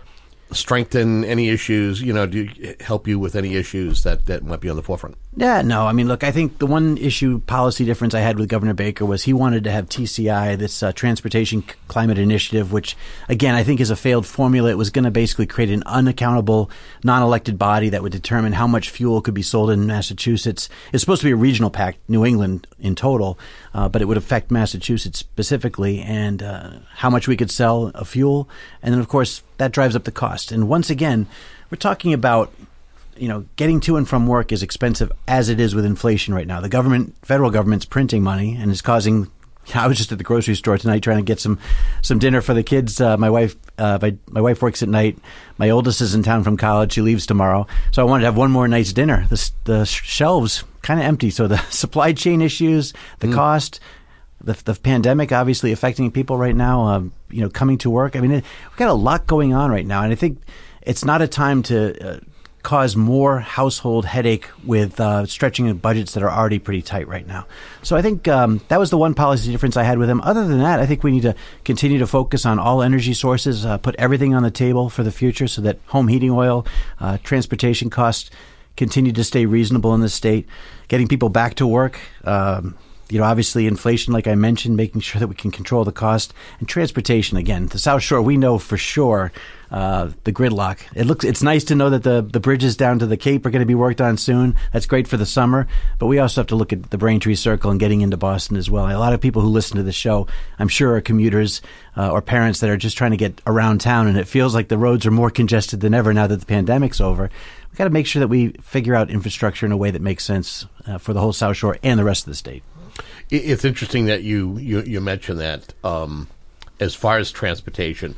strengthen any issues, you know, do you help you with any issues that, that might be on the forefront? Yeah, no, I mean, look, I think the one issue policy difference I had with Governor Baker was he wanted to have T C I, this uh, Transportation Climate Initiative, which, again, I think is a failed formula. It was going to basically create an unaccountable, non-elected body that would determine how much fuel could be sold in Massachusetts. It's supposed to be a regional pact, New England in total, uh, but it would affect Massachusetts specifically, and uh, how much we could sell of fuel. And then, of course, that drives up the cost. And once again, we're talking about, you know, getting to and from work is expensive as it is with inflation right now. The government, federal government's printing money and is causing. I was just at the grocery store tonight trying to get some, some dinner for the kids. Uh, my wife, uh, my, my wife works at night. My oldest is in town from college. She leaves tomorrow, so I wanted to have one more night's dinner. The, the shelves kind of empty. So the supply chain issues, the mm. cost, the, the pandemic obviously affecting people right now. Um, you know, coming to work. I mean, it, we've got a lot going on right now, and I think it's not a time to. Uh, cause more household headache with uh, stretching budgets that are already pretty tight right now. So I think um, that was the one policy difference I had with him. Other than that, I think we need to continue to focus on all energy sources, uh, put everything on the table for the future so that home heating oil, uh, transportation costs continue to stay reasonable in this state, getting people back to work. Um, You know, obviously inflation, like I mentioned, making sure that we can control the cost, and transportation. Again, the South Shore, we know for sure uh, the gridlock. It looks, it's nice to know that the the bridges down to the Cape are going to be worked on soon. That's great for the summer, but we also have to look at the Braintree Circle and getting into Boston as well. A lot of people who listen to the show, I'm sure, are commuters uh, or parents that are just trying to get around town, and it feels like the roads are more congested than ever now that the pandemic's over. We've got to make sure that we figure out infrastructure in a way that makes sense uh, for the whole South Shore and the rest of the state. It's interesting that you, you, you mentioned that um, as far as transportation,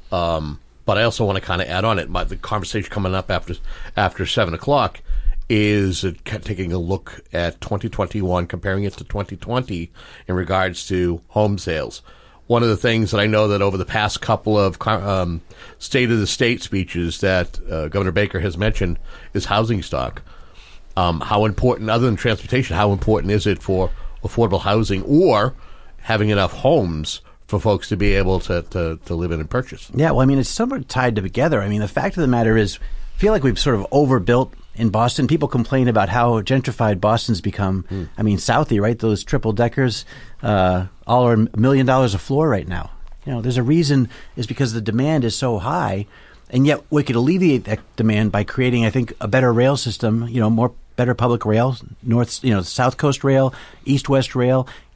um, but I also want to kind of add on it. My, the conversation coming up after after seven o'clock is uh, taking a look at twenty twenty-one, comparing it to twenty twenty in regards to home sales. One of the things that I know that over the past couple of um, State of the State speeches that uh, Governor Baker has mentioned is housing stock. Um, how important, other than transportation, how important is it for affordable housing or having enough homes for folks to be able to, to, to live in and purchase? Yeah, well, I mean, it's somewhat tied together. I mean, the fact of the matter is, I feel like we've sort of overbuilt in Boston. People complain about how gentrified Boston's become. Mm. I mean, Southie, right? Those triple deckers, uh, all are a million dollars a floor right now. You know, there's a reason, is because the demand is so high, and yet we could alleviate that demand by creating, I think, a better rail system, you know, more better public rail, north, you know, South Coast rail, east-west rail,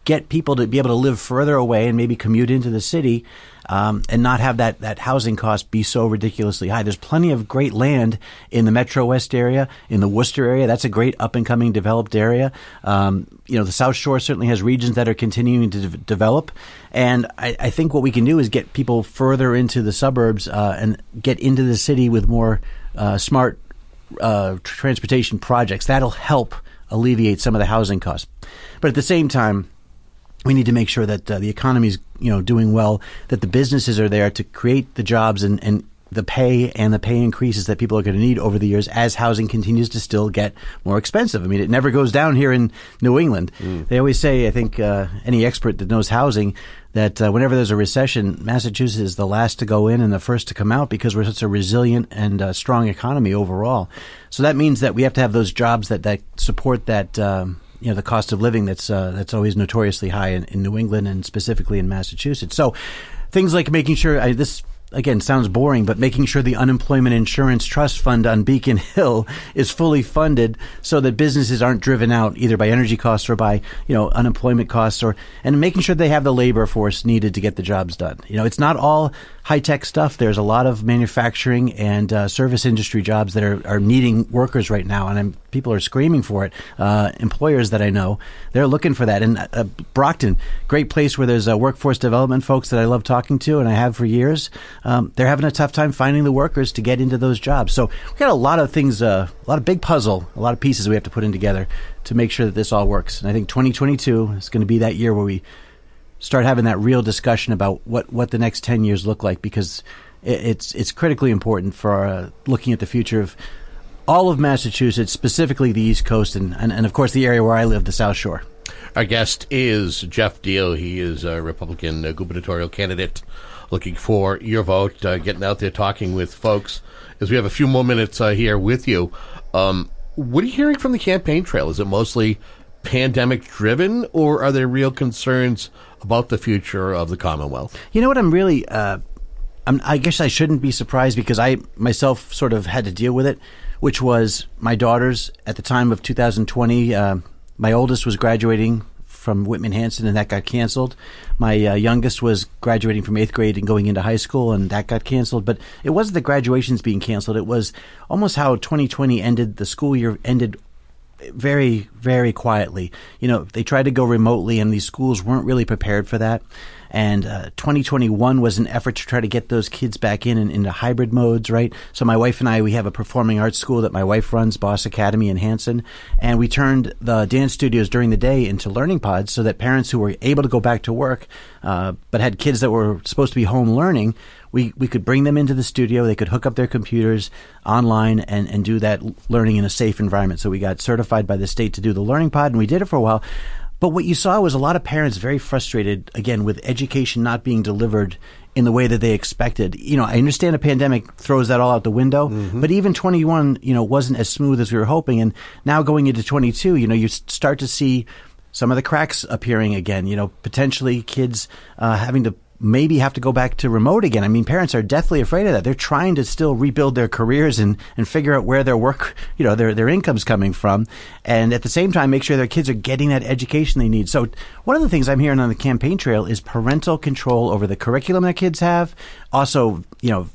get people to be able to live further away and maybe commute into the city, um, and not have that, that housing cost be so ridiculously high. There's plenty of great land in the Metro West area, in the Worcester area. That's a great up-and-coming developed area. Um, you know, the South Shore certainly has regions that are continuing to de- develop. And I, I think what we can do is get people further into the suburbs uh, and get into the city with more uh, smart uh, transportation projects. That'll help alleviate some of the housing costs. But at the same time, we need to make sure that uh, the economy is, you know, doing well, that the businesses are there to create the jobs and, and the pay and the pay increases that people are going to need over the years as housing continues to still get more expensive. I mean, it never goes down here in New England. Mm. They always say, I think uh, any expert that knows housing, that uh, whenever there's a recession, Massachusetts is the last to go in and the first to come out because we're such a resilient and uh, strong economy overall. So that means that we have to have those jobs that, that support that, um, you know, the cost of living that's uh, that's always notoriously high in, in New England and specifically in Massachusetts. So things like making sure I, this again sounds boring, but making sure the unemployment insurance trust fund on Beacon Hill is fully funded so that businesses aren't driven out either by energy costs or by, you know, unemployment costs, or and making sure they have the labor force needed to get the jobs done. You know, it's not all high-tech stuff. There's a lot of manufacturing and uh, service industry jobs that are, are needing workers right now, and I'm, people are screaming for it. Uh, employers that I know, they're looking for that. And uh, Brockton, great place where there's uh, workforce development folks that I love talking to, and I have for years. Um, they're having a tough time finding the workers to get into those jobs. So we've got a lot of things, uh, a lot of big puzzle, a lot of pieces we have to put in together to make sure that this all works. And I think twenty twenty-two is going to be that year where we start having that real discussion about what, what the next ten years look like, because it, it's it's critically important for uh, looking at the future of all of Massachusetts, specifically the East Coast, and, and, and of course the area where I live, the South Shore. Our guest is Geoff Diehl. He is a Republican uh, gubernatorial candidate. Looking for your vote, uh, getting out there talking with folks. As we have a few more minutes uh, here with you, um, what are you hearing from the campaign trail? Is it mostly pandemic-driven, or are there real concerns about the future of the Commonwealth? You know what, I'm really, uh, I'm, I guess I shouldn't be surprised because I myself sort of had to deal with it, which was my daughters at the time of two thousand twenty. Uh, my oldest was graduating from Whitman-Hanson, and that got canceled. My uh, youngest was graduating from eighth grade and going into high school, and that got canceled. But it wasn't the graduations being canceled. It was almost how twenty twenty ended, the school year ended very, very quietly. You know, they tried to go remotely, and these schools weren't really prepared for that. And uh, twenty twenty-one was an effort to try to get those kids back in and into hybrid modes, right? So my wife and I, we have a performing arts school that my wife runs, Boss Academy in Hanson, and we turned the dance studios during the day into learning pods so that parents who were able to go back to work uh, but had kids that were supposed to be home learning, we, we could bring them into the studio. They could hook up their computers online and, and do that learning in a safe environment. So we got certified by the state to do the learning pod, and we did it for a while. But what you saw was a lot of parents very frustrated, again, with education not being delivered in the way that they expected. You know, I understand a pandemic throws that all out the window, mm-hmm. but even twenty-one, you know, wasn't as smooth as we were hoping. And now going into twenty-two, you know, you start to see some of the cracks appearing again, you know, potentially kids uh, having to maybe have to go back to remote again. I mean, parents are deathly afraid of that. They're trying to still rebuild their careers and, and figure out where their work, you know, their, their income's coming from. And at the same time, make sure their kids are getting that education they need. So one of the things I'm hearing on the campaign trail is parental control over the curriculum that kids have. Also, you know,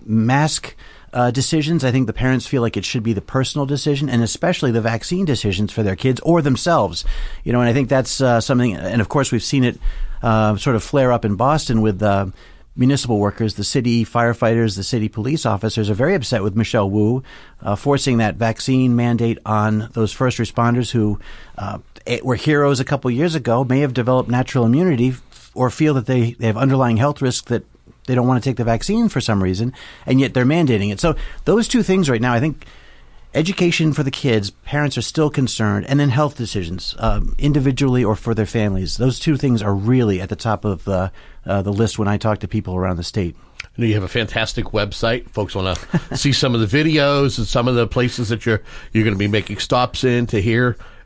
mask Uh, decisions. I think the parents feel like it should be the personal decision, and especially the vaccine decisions for their kids or themselves. You know, and I think that's uh, something, and of course we've seen it uh, sort of flare up in Boston with uh, municipal workers. The city firefighters, the city police officers are very upset with Michelle Wu uh, forcing that vaccine mandate on those first responders who uh, were heroes a couple years ago, may have developed natural immunity or feel that they, they have underlying health risks that they don't want to take the vaccine for some reason, and yet they're mandating it. So those two things right now, I think education for the kids, parents are still concerned, and then health decisions, um, individually or for their families. Those two things are really at the top of uh, uh, the list when I talk to people around the state. I know you have a fantastic website. Folks want to see some of the videos and some of the places that you're you're going to be making stops in to hear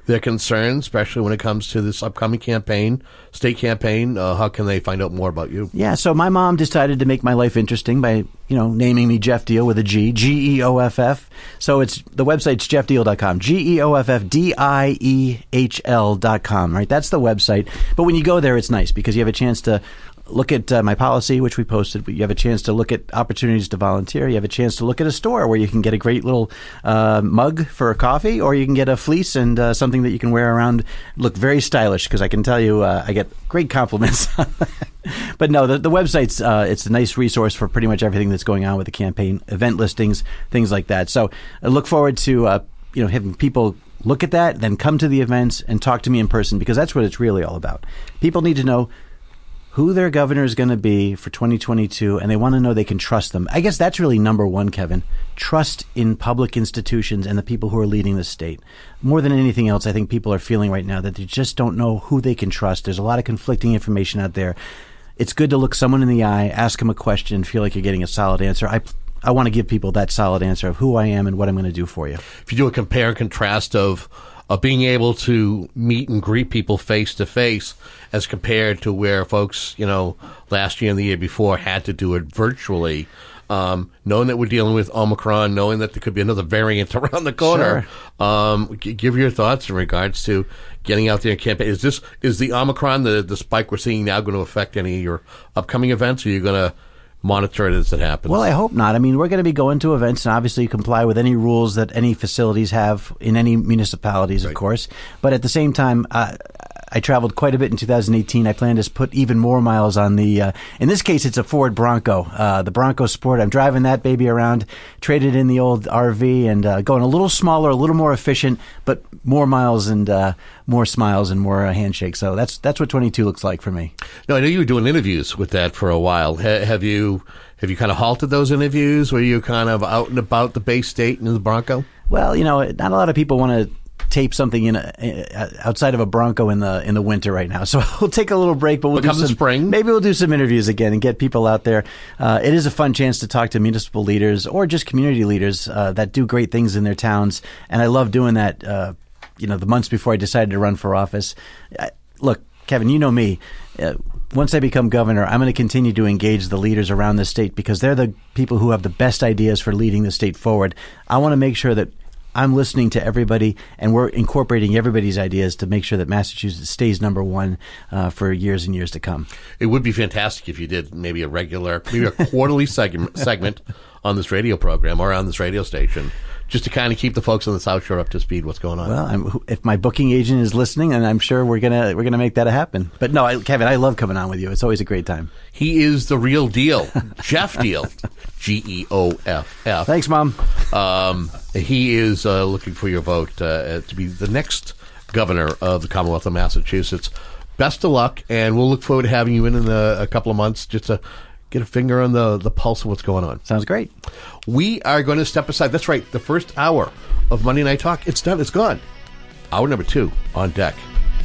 their concerns, especially when it comes to this upcoming campaign, state campaign, uh, how can they find out more about you? Yeah, so my mom decided to make my life interesting by, you know, naming me Geoff Diehl with a G, G E O F F. So it's the website's jeff diehl dot com, G E O F F D I E H L dot com, right? That's the website. But when you go there, it's nice because you have a chance to look at uh, my policy, which we posted. You have a chance to look at opportunities to volunteer. You have a chance to look at a store where you can get a great little uh, mug for a coffee, or you can get a fleece and uh, something that you can wear around, look very stylish, because I can tell you uh, I get great compliments on that. But no, the, the website's uh, it's a nice resource for pretty much everything that's going on with the campaign, event listings, things like that. So I look forward to uh, you know having people look at that, then come to the events and talk to me in person, because that's what it's really all about. People need to know who their governor is going to be for twenty twenty-two, and they want to know they can trust them. I guess that's really number one, Kevin. Trust in public institutions and the people who are leading the state. More than anything else, I think people are feeling right now that they just don't know who they can trust. There's a lot of conflicting information out there. It's good to look someone in the eye, ask them a question, and feel like you're getting a solid answer. I I want to give people that solid answer of who I am and what I'm going to do for you. If you do a compare and contrast of of being able to meet and greet people face to face as compared to where folks, you know, last year and the year before had to do it virtually, um, knowing that we're dealing with Omicron, knowing that there could be another variant around the corner, sure. um, g- give your thoughts in regards to getting out there and campaign. Is this, is the Omicron, the, the spike we're seeing now, going to affect any of your upcoming events, or are you going to monitor it as it happens? Well, I hope not. I mean, we're going to be going to events and obviously comply with any rules that any facilities have in any municipalities, right. Of course. But at the same time, uh, I traveled quite a bit in two thousand eighteen. I plan to put even more miles on the, uh, in this case, it's a Ford Bronco, uh, the Bronco Sport. I'm driving that baby around, traded in the old R V, and uh, going a little smaller, a little more efficient, but more miles and uh, more smiles and more uh, handshakes. So that's that's what twenty-two looks like for me. No, I know you were doing interviews with that for a while. Ha- have you have you kind of halted those interviews? Were you kind of out and about the Bay State and the Bronco? Well, you know, not a lot of people want to tape something in a, outside of a Bronco in the in the winter right now. So we'll take a little break, but we'll Come do some spring. Maybe we'll do some interviews again and get people out there. Uh, it is a fun chance to talk to municipal leaders or just community leaders uh, that do great things in their towns, and I love doing that. Uh, you know, the months before I decided to run for office. I, look, Kevin, you know me. Uh, once I become governor, I'm going to continue to engage the leaders around the state because they're the people who have the best ideas for leading the state forward. I want to make sure that I'm listening to everybody, and we're incorporating everybody's ideas to make sure that Massachusetts stays number one uh, for years and years to come. It would be fantastic if you did maybe a regular, maybe a quarterly segment, segment on this radio program or on this radio station, just to kind of keep the folks on the South Shore up to speed what's going on. Well, I'm, if my booking agent is listening, and I'm sure we're gonna we're gonna make that happen. But no, I, Kevin, I love coming on with you. It's always a great time. He is the real deal, Geoff Diehl, G E O F F. Thanks, Mom. Um, he is uh, looking for your vote uh, to be the next governor of the Commonwealth of Massachusetts. Best of luck, and we'll look forward to having you in in a, a couple of months just to get a finger on the, the pulse of what's going on. Sounds great. We are going to step aside. That's right. The first hour of Monday Night Talk, it's done. It's gone. Hour number two on deck.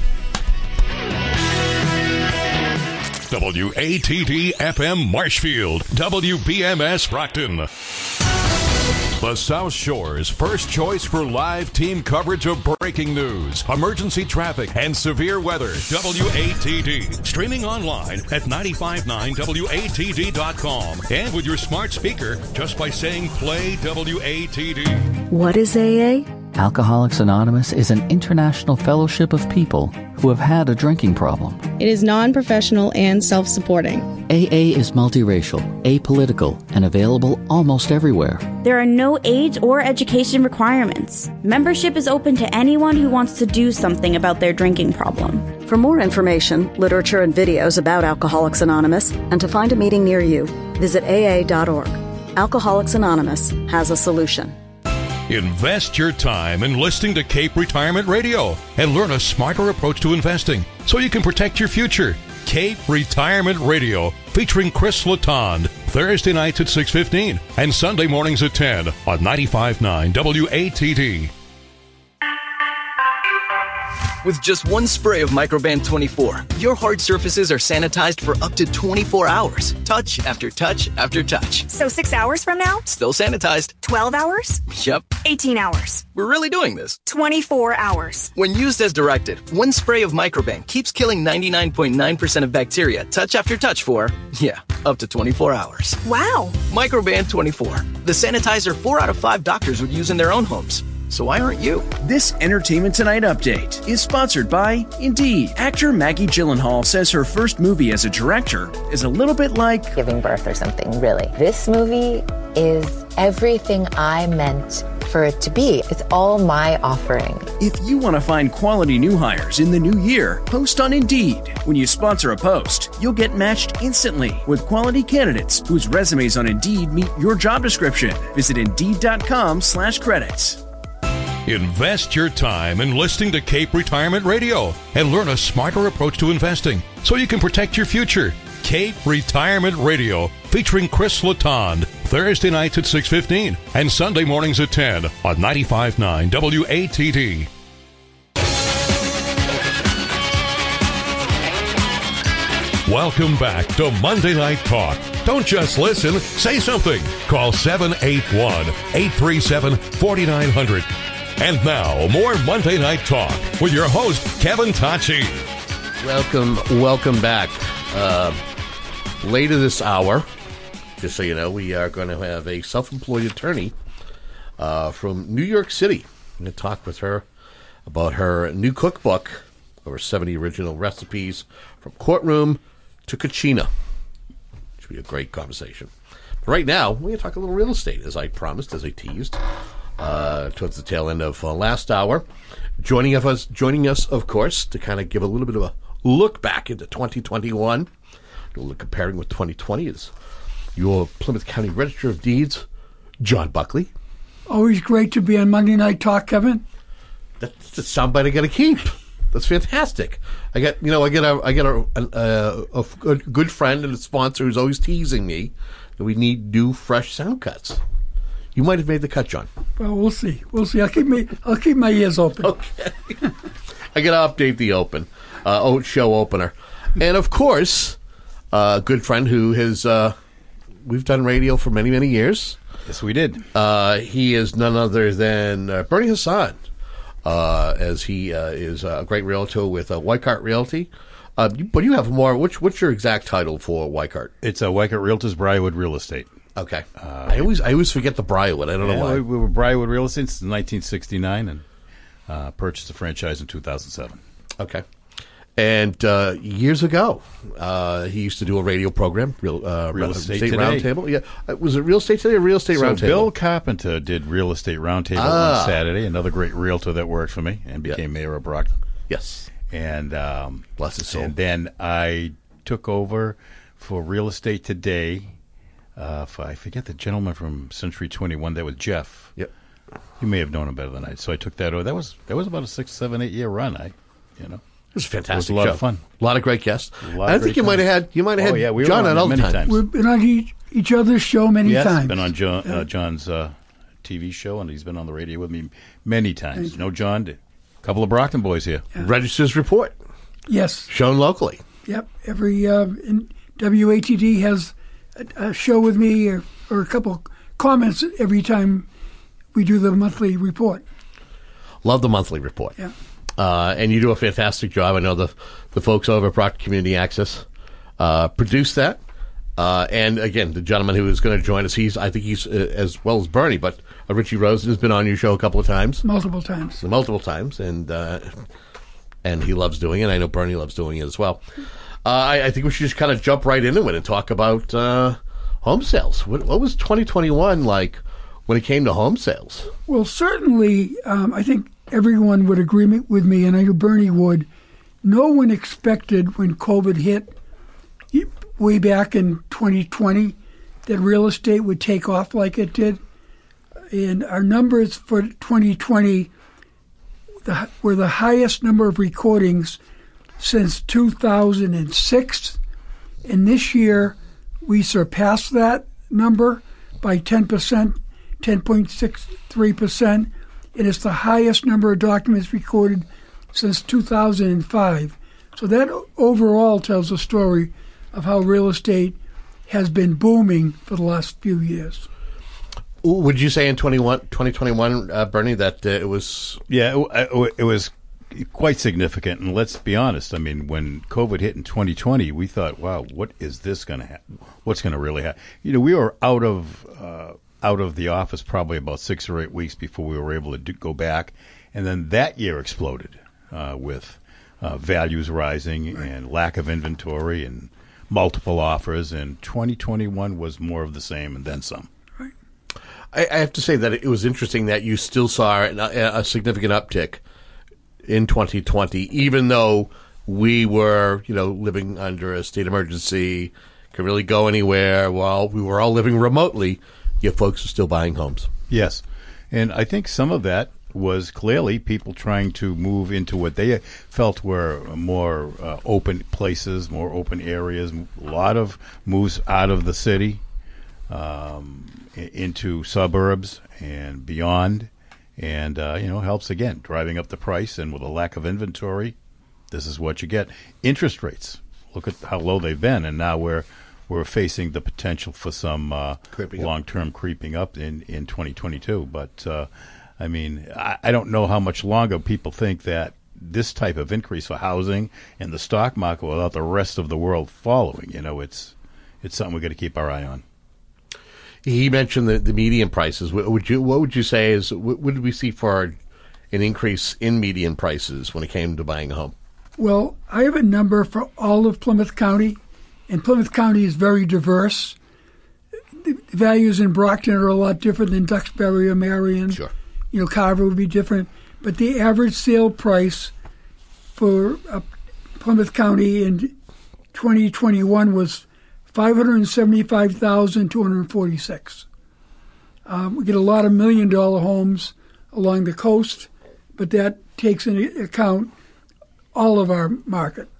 W A T D F M Marshfield, W B M S Brockton. The South Shore's first choice for live team coverage of breaking news, emergency traffic, and severe weather. W A T D. Streaming online at nine five nine W A T D dot com. And with your smart speaker, just by saying play W A T D. What is A A? Alcoholics Anonymous is an international fellowship of people who have had a drinking problem. It is non-professional and self-supporting. A A is multiracial, apolitical, and available almost everywhere. There are no age or education requirements. Membership is open to anyone who wants to do something about their drinking problem. For more information, literature, and videos about Alcoholics Anonymous, and to find a meeting near you, visit A A dot org. Alcoholics Anonymous has a solution. Invest your time in listening to Cape Retirement Radio and learn a smarter approach to investing so you can protect your future. Cape Retirement Radio, featuring Chris Latond, Thursday nights at six fifteen and Sunday mornings at ten on ninety-five point nine W A T D. With just one spray of Microban twenty-four, your hard surfaces are sanitized for up to twenty-four hours. Touch after touch after touch. So six hours from now? Still sanitized. twelve hours? Yep. eighteen hours. We're really doing this. twenty-four hours. When used as directed, one spray of Microban keeps killing ninety-nine point nine percent of bacteria touch after touch for, yeah, up to twenty-four hours. Wow. Microban twenty-four. The sanitizer four out of five doctors would use in their own homes. So why aren't you? This Entertainment Tonight update is sponsored by Indeed. Actor Maggie Gyllenhaal says her first movie as a director is a little bit like giving birth or something, really. This movie is everything I meant for it to be. It's all my offering. If you want to find quality new hires in the new year, post on Indeed. When you sponsor a post, you'll get matched instantly with quality candidates whose resumes on Indeed meet your job description. Visit Indeed.com slash credits. Invest your time in listening to Cape Retirement Radio and learn a smarter approach to investing so you can protect your future. Cape Retirement Radio, featuring Chris Latond, Thursday nights at six fifteen and Sunday mornings at ten on ninety-five point nine W A T D. Welcome back to Monday Night Talk. Don't just listen, say something. Call seven eight one, eight three seven, four nine zero zero. And now, more Monday Night Talk with your host, Kevin Tacci. Welcome, welcome back. Uh, later this hour, just so you know, we are going to have a self-employed attorney uh, from New York City. I'm going to talk with her about her new cookbook, over seventy original recipes from courtroom to cucina. Should be a great conversation. But right now, we're going to talk a little real estate, as I promised, as I teased. Uh, towards the tail end of uh, last hour. Joining of us, joining us, of course, to kind of give a little bit of a look back into twenty twenty-one, a little comparing with twenty twenty, is your Plymouth County Register of Deeds, John Buckley. Always great to be on Monday Night Talk, Kevin. That's the soundbite I got to keep. That's fantastic. I got, you know, I get a, I get a, a, a, a good friend and a sponsor who's always teasing me that we need new, fresh sound cuts. You might have made the cut, John. Well, we'll see. We'll see. I'll keep my I'll keep my ears open. Okay. I got to update the open uh, oh, show opener, and of course, a uh, good friend who has uh, we've done radio for many many years. Yes, we did. Uh, he is none other than uh, Bernie Hassan, uh, as he uh, is a great realtor with uh, Weikart Realty. Uh, you, but you have more. Which what's your exact title for Weikart? It's uh, Weikart Realtors Briarwood Real Estate. Okay. Uh, I always I always forget the Briarwood. I don't yeah, know why. We, we were Briarwood Real Estate since nineteen sixty-nine and uh, purchased the franchise in two thousand seven. Okay. And uh, years ago, uh, he used to do a radio program, Real, uh, Real Estate Estate Today. Roundtable. Yeah, uh, was it Real Estate Today or Real Estate so Roundtable? Bill Carpenter did Real Estate Roundtable ah. on Saturday. Another great realtor that worked for me and became yeah. mayor of Brockton. Yes. And um, bless his soul. And then I took over for Real Estate Today. Uh, for, I forget the gentleman from Century twenty-one. That was Jeff. Yep. You may have known him better than I. So I took that over. That was that was about a six, seven, eight year run. I, you know, it was a fantastic. It was a lot show. of fun. A lot of great guests. I think you might have had you might have oh, had yeah, we John on on all the many time. times. We've been on each, each other's show many yes, times. Been on John, yeah. uh, John's uh, T V show, and he's been on the radio with me many times. You know, John, a couple of Brockton boys here. Yeah. Registers Report. Yes. Shown locally. Yep. Every uh, in W A T D has a, a show with me or, or a couple comments every time we do the monthly report. Love the monthly report. Yeah. Uh, and you do a fantastic job. I know the the folks over at Brockton Community Access uh, produce that. Uh, and again, the gentleman who is going to join us, he's I think he's uh, as well as Bernie, but uh, Richie Rosen has been on your show a couple of times, multiple times, multiple times, and uh, and he loves doing it. I know Bernie loves doing it as well. Uh, I, I think we should just kind of jump right into it and talk about uh, home sales. What, what was twenty twenty-one like when it came to home sales? Well, certainly, um, I think everyone would agree with me, and I know Bernie would. No one expected when COVID hit way back in twenty twenty that real estate would take off like it did. And our numbers for twenty twenty the, were the highest number of recordings since two thousand six. And this year, we surpassed that number by ten percent, ten point six three percent. And it's the highest number of documents recorded since two thousand five. So that overall tells a story of how real estate has been booming for the last few years. Would you say in twenty twenty-one, uh, Bernie, that uh, it was... Yeah, it, it was quite significant. And let's be honest, I mean, when COVID hit in twenty twenty, we thought, wow, what is this going to happen? What's going to really happen? You know, we were out of uh, out of the office probably about six or eight weeks before we were able to do, go back. And then that year exploded uh, with uh, values rising right. and lack of inventory and multiple offers. And twenty twenty-one was more of the same and then some. I, I have to say that it was interesting that you still saw a, a significant uptick in twenty twenty, even though we were, you know, living under a state emergency, could really go anywhere. While we were all living remotely, yet folks are still buying homes. Yes, and I think some of that was clearly people trying to move into what they felt were more uh, open places, more open areas. A lot of moves out of the city. Um, into suburbs and beyond, and uh, you know, helps again driving up the price. And with a lack of inventory, this is what you get. Interest rates, look at how low they've been, and now we're we're facing the potential for some uh, long-term creeping up in in twenty twenty-two. But uh, I mean, I, I don't know how much longer people think that this type of increase for housing and the stock market without the rest of the world following. You know, it's it's something we got to keep our eye on. He mentioned the, the median prices. What would you what would you say is what, what did we see for an increase in median prices when it came to buying a home? Well, I have a number for all of Plymouth County, and Plymouth County is very diverse. The values in Brockton are a lot different than Duxbury or Marion. Sure. You know, Carver would be different. But the average sale price for uh, Plymouth County in twenty twenty-one was five hundred seventy-five thousand two hundred forty-six. Um, we get a lot of million-dollar homes along the coast, but that takes into account all of our market.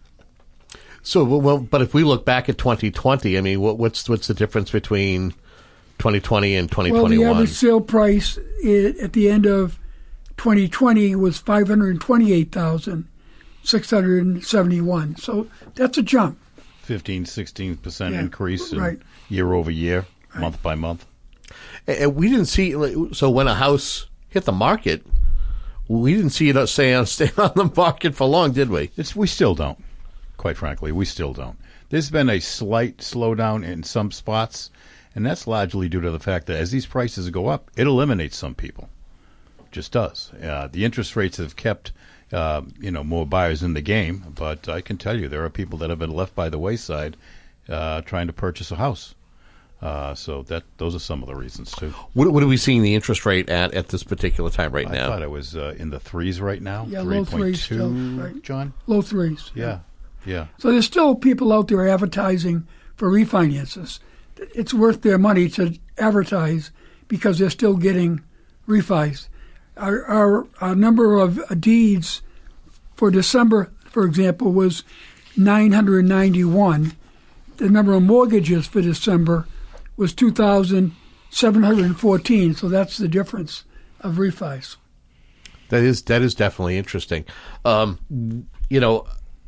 So, well, but if we look back at twenty twenty, I mean, what, what's what's the difference between twenty twenty and twenty twenty-one? Well, the average sale price at the end of twenty twenty was five hundred twenty-eight thousand six hundred seventy-one. So that's a jump. fifteen, sixteen percent Yeah, increase in right. year over year, month by month. And we didn't see, so when a house hit the market, we didn't see it stay on, stay on the market for long, did we? It's, we still don't, quite frankly. We still don't. There's been a slight slowdown in some spots, and that's largely due to the fact that as these prices go up, it eliminates some people. Just does. Uh, the interest rates have kept Uh, you know, more buyers in the game, but I can tell you there are people that have been left by the wayside uh, trying to purchase a house. Uh, so that those are some of the reasons too. What, what are we seeing the interest rate at at this particular time right I now? I thought it was uh, in the threes right now. Yeah, low threes still, right. John? Low threes. Yeah, yeah. So there's still people out there advertising for refinances. It's worth their money to advertise because they're still getting refis. Our, our, our number of deeds for December, for example, was nine hundred ninety-one. The number of mortgages for December was two thousand seven hundred fourteen. So that's the difference of refis. That is that is definitely interesting. Um, you know,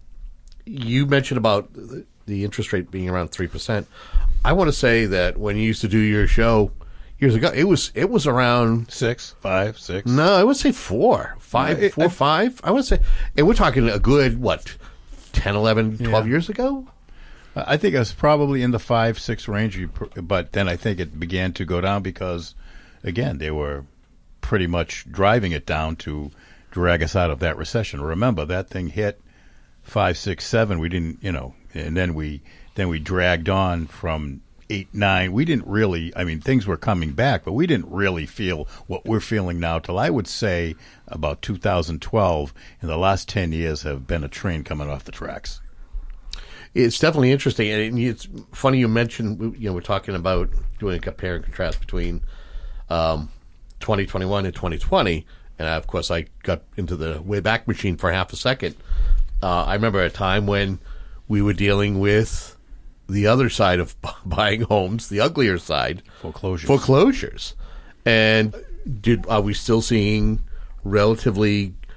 you mentioned about the interest rate being around three percent. I want to say that when you used to do your show years ago, it was it was around six, five, six. No, I would say four, five, Yeah, it- four, I- five. I would say, and we're talking a good what, ten, eleven, twelve Yeah. years ago. I think it was probably in the five, six range, you pr- but then I think it began to go down because, again, they were pretty much driving it down to drag us out of that recession. Remember, that thing hit five, six, seven. We didn't, you know, and then we then we dragged on from eight, nine. We didn't really, I mean, things were coming back, but we didn't really feel what we're feeling now till I would say about two thousand twelve. And the last ten years have been a train coming off the tracks. It's definitely interesting, and it's funny you mentioned. You know, we're talking about doing a compare and contrast between um, twenty twenty-one and twenty twenty, and of course, I got into the Wayback Machine for half a second. Uh, I remember a time when we were dealing with the other side of buying homes, the uglier side, foreclosures. Foreclosures, and did are we still seeing relatively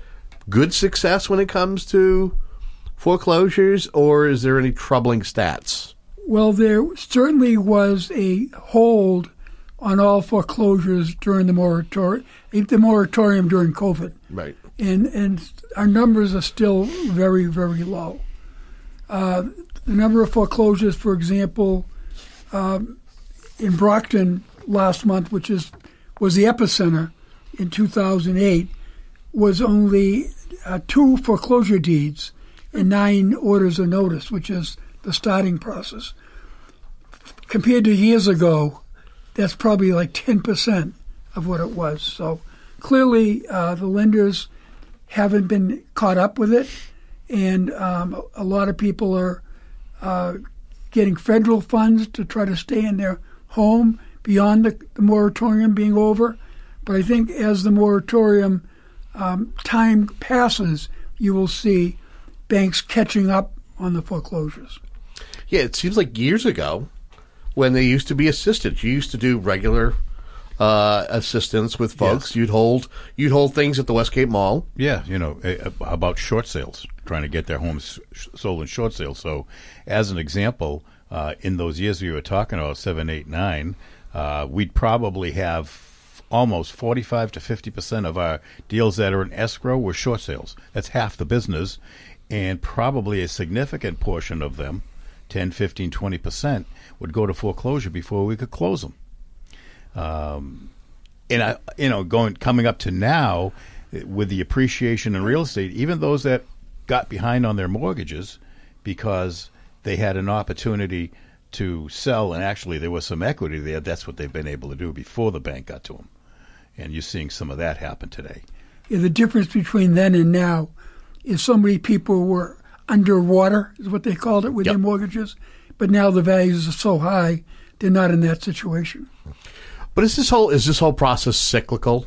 good success when it comes to foreclosures, or is there any troubling stats? Well, there certainly was a hold on all foreclosures during the moratorium, the moratorium during COVID. Right. And and our numbers are still very, very low. Uh, the number of foreclosures, for example, um, in Brockton last month, which is was the epicenter in two thousand eight, was only uh, two foreclosure deeds and nine orders of notice, which is the starting process. Compared to years ago, that's probably like ten percent of what it was. So clearly uh, the lenders haven't been caught up with it, and um, a lot of people are uh, getting federal funds to try to stay in their home beyond the, the moratorium being over. But I think as the moratorium um, time passes, you will see banks catching up on the foreclosures. Yeah, it seems like years ago when they used to be assistants, you used to do regular uh, assistance with folks. Yes. You'd hold you'd hold things at the Westgate Mall. Yeah, you know, uh, about short sales, trying to get their homes sold in short sales. So, as an example, uh, in those years we were talking about, seven, eight, nine, uh, we'd probably have almost forty-five to fifty percent of our deals that are in escrow were short sales. That's half the business, and probably a significant portion of them, ten, fifteen, twenty percent, would go to foreclosure before we could close them. Um, and I, you know, going coming up to now, with the appreciation in real estate, even those that got behind on their mortgages because they had an opportunity to sell, and actually there was some equity there, that's what they've been able to do before the bank got to them. And you're seeing some of that happen today. Yeah, the difference between then and now is so many people were underwater, is what they called it, with yep. their mortgages. But now the values are so high, they're not in that situation. But is this whole is this whole process cyclical?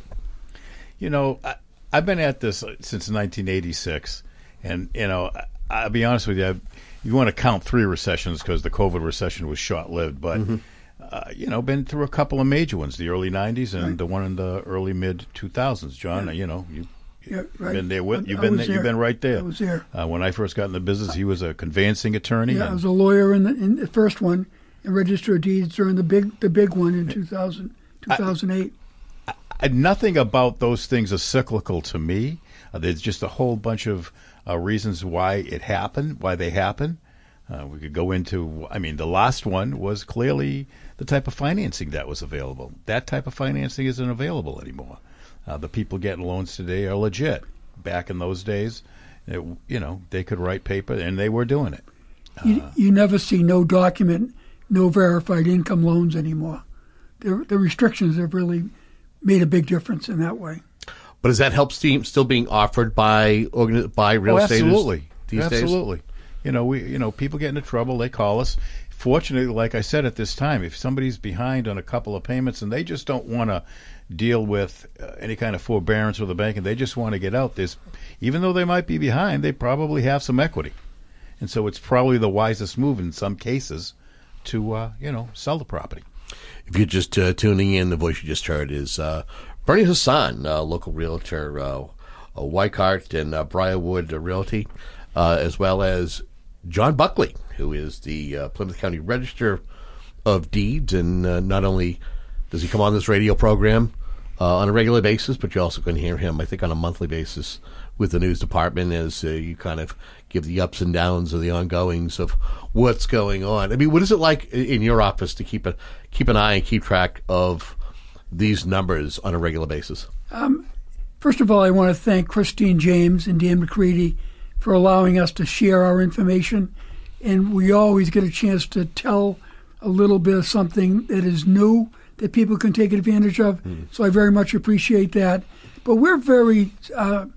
You know, I, I've been at this since nineteen eighty-six, and you know, I, I'll be honest with you. I, you want to count three recessions because the COVID recession was short-lived, but mm-hmm. uh, you know, been through a couple of major ones: the early nineties and right. the one in the early mid two thousands. John, yeah. you know, you. Yeah, right. Been there with, you've been there, you've been right there. I was there. Uh, when I first got in the business, he was a conveyancing attorney. Yeah, I was a lawyer in the, in the first one and Register of Deeds during the big the big one in two thousand, two thousand eight. I, I, nothing about those things is cyclical to me. Uh, there's just a whole bunch of uh, reasons why it happened, why they happen. Uh, we could go into, I mean, the last one was clearly the type of financing that was available. That type of financing isn't available anymore. Uh, the people getting loans today are legit. Back in those days, it, you know, they could write paper, and they were doing it. You, uh, you never see no document, no verified income loans anymore. The, the restrictions have really made a big difference in that way. But does that help steam still being offered by organi- by real oh, estate absolutely. these absolutely. days? Absolutely. You know, we you know people get into trouble, they call us. Fortunately, like I said at this time, if somebody's behind on a couple of payments and they just don't want to deal with uh, any kind of forbearance with the bank and they just want to get out, this, even though they might be behind, they probably have some equity. And so it's probably the wisest move in some cases to, uh, you know, sell the property. If you're just uh, tuning in, the voice you just heard is uh, Bernie Hassan, uh, local realtor, uh, uh, Weikart and uh, Briarwood uh, Realty, uh, as well as John Buckley, who is the uh, Plymouth County Register of Deeds. And uh, not only does he come on this radio program uh, on a regular basis, but you also can hear him, I think, on a monthly basis with the news department as uh, you kind of give the ups and downs of the ongoings of what's going on. I mean, what is it like in your office to keep a, keep an eye and keep track of these numbers on a regular basis? Um, first of all, I want to thank Christine James and Dan McCready for allowing us to share our information. And we always get a chance to tell a little bit of something that is new that people can take advantage of. Mm. So I very much appreciate that. But we're very uh,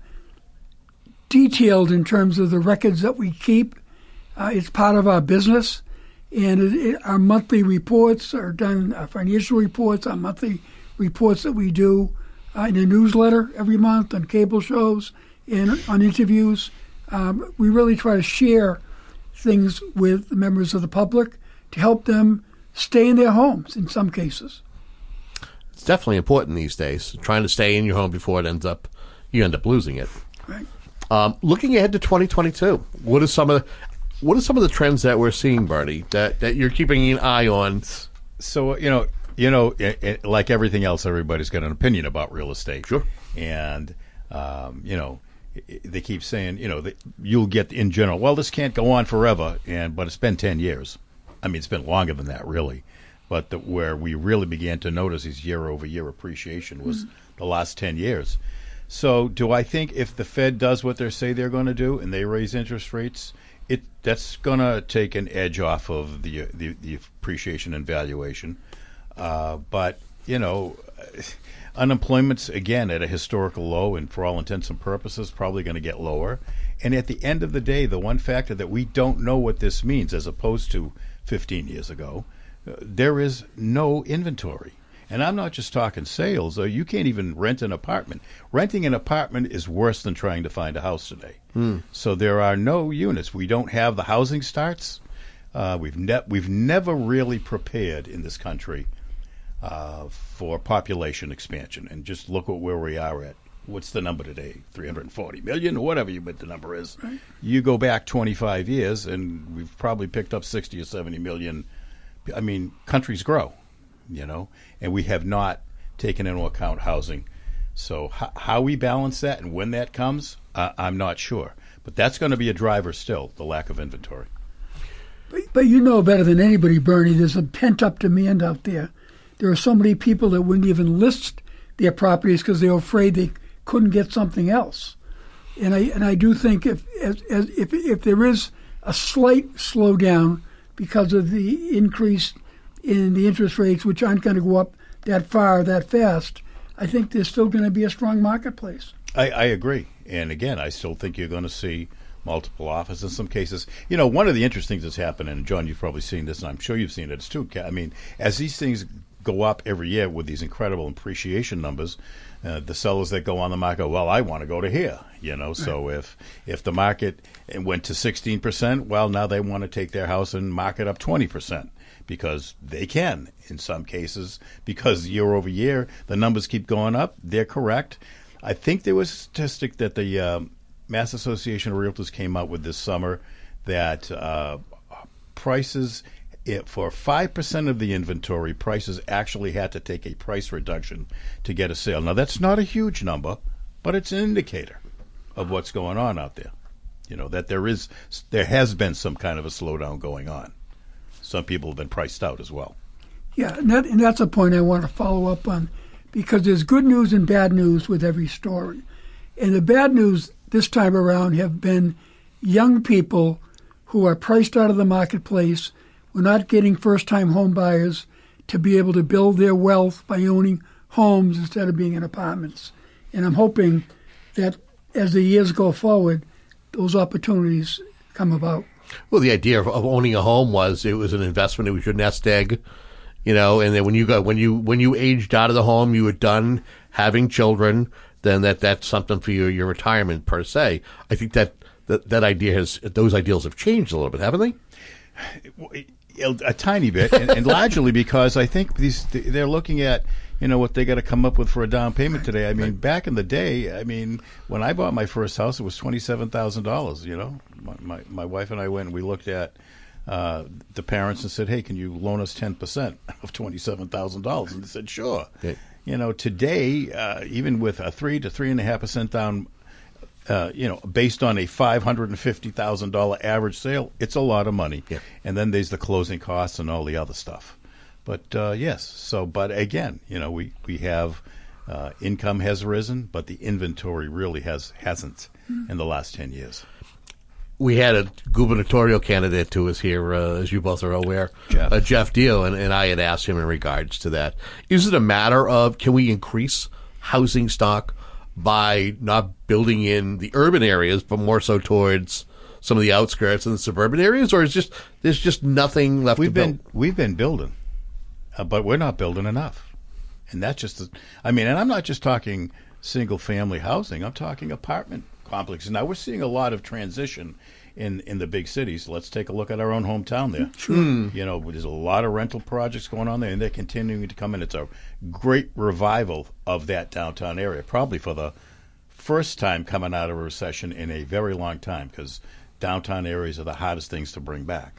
detailed in terms of the records that we keep. Uh, it's part of our business. And it, it, our monthly reports are done, our financial reports, our monthly reports that we do uh, in a newsletter every month, on cable shows, and on interviews. Um, we really try to share things with the members of the public to help them stay in their homes in some cases. It's definitely important these days, trying to stay in your home before it ends up, you end up losing it. Right. Um, looking ahead to twenty twenty-two, what are some of the, what are some of the trends that we're seeing, Bernie, that, that you're keeping an eye on? So, you know, you know, it, it, like everything else, everybody's got an opinion about real estate. Sure. And, um, you know, they keep saying, you know, that you'll get in general, well, this can't go on forever, and but it's been ten years. I mean, it's been longer than that, really. But the, where we really began to notice these year-over-year appreciation was mm-hmm. the last ten years. So do I think if the Fed does what they say they're going to do and they raise interest rates, it that's going to take an edge off of the the, the appreciation and valuation. Uh, but, you know, unemployment's, again, at a historical low, and for all intents and purposes, probably going to get lower. And at the end of the day, the one factor that we don't know what this means, as opposed to fifteen years ago, uh, there is no inventory. And I'm not just talking sales. Though. You can't even rent an apartment. Renting an apartment is worse than trying to find a house today. Mm. So there are no units. We don't have the housing starts. Uh, we've, ne- we've never really prepared in this country uh, for population expansion. And just look at where we are at. What's the number today? three hundred forty million, or whatever you bet the number is. Right. You go back twenty-five years, and we've probably picked up sixty or seventy million. I mean, countries grow, you know, and we have not taken into account housing. So h- how we balance that and when that comes, uh, I'm not sure. But that's going to be a driver still, the lack of inventory. But, but you know better than anybody, Bernie, there's a pent-up demand out there. There are so many people that wouldn't even list their properties because they were afraid they couldn't get something else. And I and I do think if as, as, if if there is a slight slowdown because of the increase in the interest rates, which aren't going to go up that far, that fast, I think there's still going to be a strong marketplace. I, I agree. And again, I still think you're going to see multiple offers in some cases. You know, one of the interesting things that's happened, and John, you've probably seen this, and I'm sure you've seen it too. I mean, as these things go up every year with these incredible appreciation numbers, uh, the sellers that go on the market, well, I want to go to here, you know. Right. So if if the market went to sixteen percent, well, now they want to take their house and mark it up twenty percent because they can in some cases, because year over year the numbers keep going up. They're correct. I think there was a statistic that the uh, Mass Association of Realtors came out with this summer that uh, prices It, for five percent of the inventory, prices actually had to take a price reduction to get a sale. Now, that's not a huge number, but it's an indicator of what's going on out there. You know, that there is, there has been some kind of a slowdown going on. Some people have been priced out as well. Yeah, and, that, and that's a point I want to follow up on, because there's good news and bad news with every story. And the bad news this time around have been young people who are priced out of the marketplace. We're not getting first-time home buyers to be able to build their wealth by owning homes instead of being in apartments. And I'm hoping that as the years go forward, those opportunities come about. Well, the idea of, of owning a home was it was an investment. It was your nest egg, you know. And then when you got when you when you aged out of the home, you were done having children. Then that that's something for your your retirement per se. I think that that, that idea has those ideals have changed a little bit, haven't they? A tiny bit, and, and largely because I think these they're looking at, you know, what they got to come up with for a down payment today. I mean, back in the day, I mean, when I bought my first house, it was twenty-seven thousand dollars. You know, my, my my wife and I went and we looked at uh, the parents and said, "Hey, can you loan us ten percent of twenty-seven thousand dollars?" And they said, "Sure." Okay. You know, today, uh, even with a three to three and a half percent down. Uh, you know, based on a five hundred fifty thousand dollars average sale, it's a lot of money. Yeah. And then there's the closing costs and all the other stuff. But, uh, yes, so, but again, you know, we, we have, uh, income has risen, but the inventory really has, hasn't in the last ten years. We had a gubernatorial candidate who was here, uh, as you both are aware, Jeff, uh, Jeff Deal, and, and I had asked him in regards to that. Is it a matter of, can we increase housing stock by not building in the urban areas, but more so towards some of the outskirts and the suburban areas, or is just there's just nothing left we've to been, build? We've been building, uh, but we're not building enough, and that's just. The, I mean, and I'm not just talking single-family housing. I'm talking apartment complexes. Now we're seeing a lot of transition in in the big cities. Let's take a look at our own hometown there. Sure. Mm. You know, there's a lot of rental projects going on there, and they're continuing to come in. It's a great revival of that downtown area, probably for the first time coming out of a recession in a very long time, because downtown areas are the hardest things to bring back.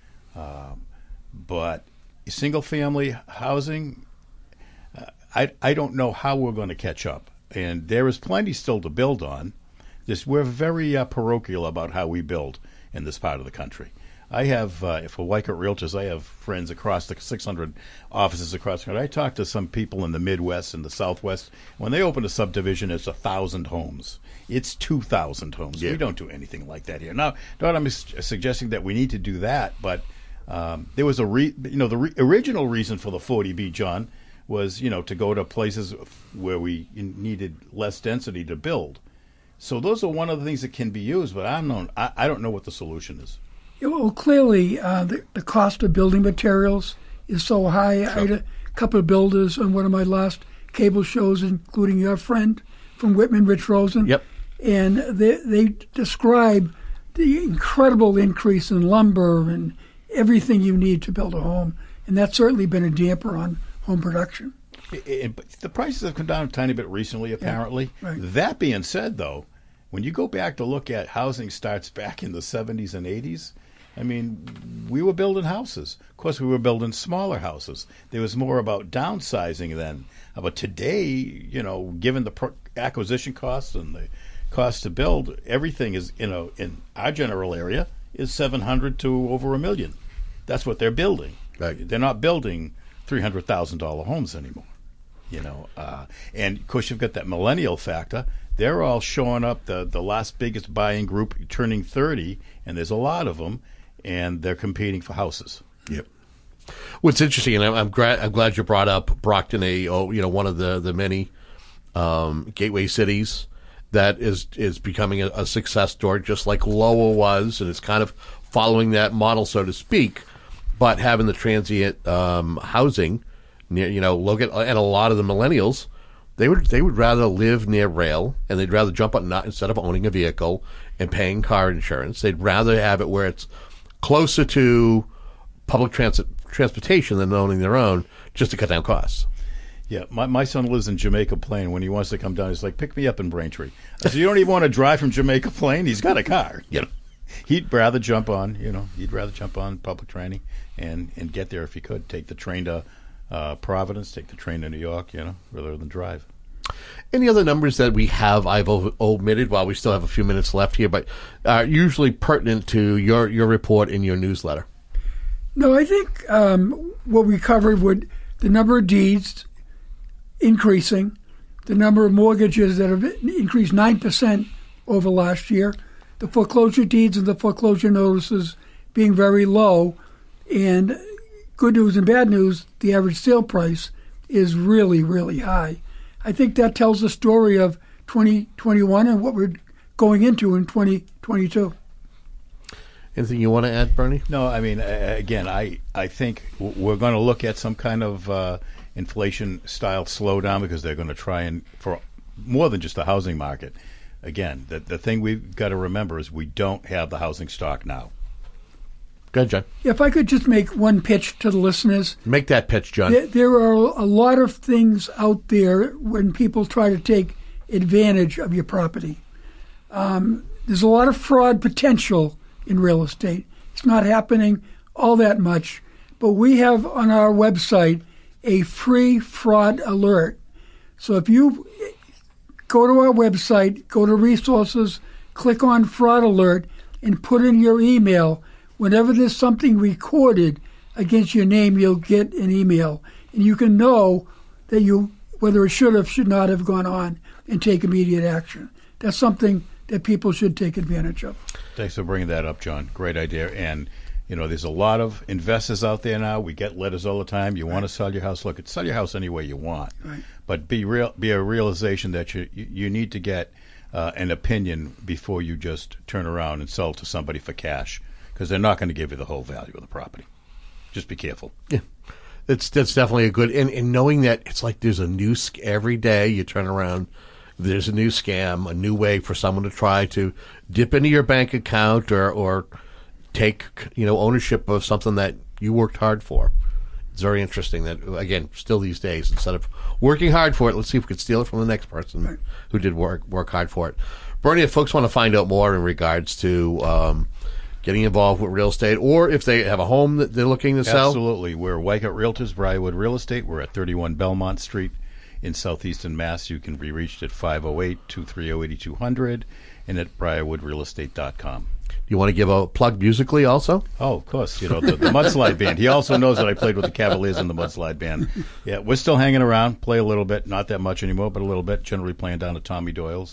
Um, but single-family housing, uh, I I don't know how we're going to catch up, and there is plenty still to build on. Just we're very uh, parochial about how we build in this part of the country. I have, uh, for Wycott Realtors, I have friends across the six hundred offices across the country. I talk to some people in the Midwest and the Southwest. When they open a subdivision, it's one thousand homes. It's two thousand homes. Yeah. We don't do anything like that here. Now, not I'm suggesting that we need to do that, but um, there was a, re- you know, the re- original reason for the forty B, John, was, you know, to go to places where we needed less density to build. So those are one of the things that can be used, but I don't know, I, I don't know what the solution is. Yeah, well, clearly, uh, the, the cost of building materials is so high. Sure. I had a couple of builders on one of my last cable shows, including your friend from Whitman, Rich Rosen. Yep. And they, they describe the incredible increase in lumber and everything you need to build a home. And that's certainly been a damper on home production. It, it, but the prices have come down a tiny bit recently, apparently. Yeah, right. That being said, though, when you go back to look at housing starts back in the seventies and eighties, I mean, we were building houses. Of course, we were building smaller houses. There was more about downsizing then. But today, you know, given the pro- acquisition costs and the cost to build, everything is, you know, in our general area is seven hundred to over a million. That's what they're building. Right. They're not building three hundred thousand dollars homes anymore. You know, uh, and of course, you've got that millennial factor. They're all showing up, the, the last biggest buying group turning thirty, and there's a lot of them, and they're competing for houses. Yep. What's interesting, and I'm, I'm, gra- I'm glad you brought up Brockton, a oh, you know, one of the the many um, gateway cities that is is becoming a, a success story, just like Lowell was, and it's kind of following that model, so to speak, but having the transient um, housing near, you know, look at and a lot of the millennials. They would they would rather live near rail, and they'd rather jump on not instead of owning a vehicle and paying car insurance. They'd rather have it where it's closer to public transit transportation than owning their own, just to cut down costs. Yeah, my my son lives in Jamaica Plain. When he wants to come down, he's like, "Pick me up in Braintree." I said, "You don't even want to drive from Jamaica Plain." He's got a car. You know, he'd rather jump on. You know, he'd rather jump on public transit and and get there if he could. Take the train to uh, Providence, take the train to New York. You know, rather than drive. Any other numbers that we have I've o- omitted while we still have a few minutes left here, but are usually pertinent to your, your report in your newsletter? No, I think um, what we covered would the number of deeds increasing, the number of mortgages that have increased nine percent over last year, the foreclosure deeds and the foreclosure notices being very low, and good news and bad news, the average sale price is really, really high. I think that tells the story of twenty twenty-one and what we're going into in twenty twenty-two. Anything you want to add, Bernie? No, I mean, uh, again, I, I think we're going to look at some kind of uh, inflation-style slowdown because they're going to try and, for more than just the housing market, again, the, the thing we've got to remember is we don't have the housing stock now. Go ahead, John. If I could just make one pitch to the listeners. Make that pitch, John. There, there are a lot of things out there when people try to take advantage of your property. Um, there's a lot of fraud potential in real estate. It's not happening all that much, but we have on our website a free fraud alert. So if you go to our website, go to resources, click on fraud alert, and put in your email, whenever there's something recorded against your name, you'll get an email. And you can know that you, whether it should have, should not have gone on and take immediate action. That's something that people should take advantage of. Thanks for bringing that up, John. Great idea. And, you know, there's a lot of investors out there now. We get letters all the time. You right. want to sell your house. Look, sell your house any way you want. Right. But be real, be a realization that you, you need to get uh, an opinion before you just turn around and sell to somebody for cash. Because they're not going to give you the whole value of the property. Just be careful. Yeah, that's that's definitely a good. And, and knowing that it's like there's a new every day you turn around, there's a new scam, a new way for someone to try to dip into your bank account or or take you know ownership of something that you worked hard for. It's very interesting that, again, still these days, instead of working hard for it, let's see if we could steal it from the next person right. who did work work hard for it. Bernie, if folks want to find out more in regards to um, getting involved with real estate, or if they have a home that they're looking to sell. Absolutely. We're Weichert Realtors, Briarwood Real Estate. We're at thirty-one Belmont Street in southeastern Mass. You can be reached at five oh eight, two three oh, eight two hundred and at briarwood real estate dot com. You want to give a plug musically also? Oh, of course. You know, the, the Mudslide Band. He also knows that I played with the Cavaliers in the Mudslide Band. Yeah, we're still hanging around, play a little bit, not that much anymore, but a little bit, generally playing down at Tommy Doyle's,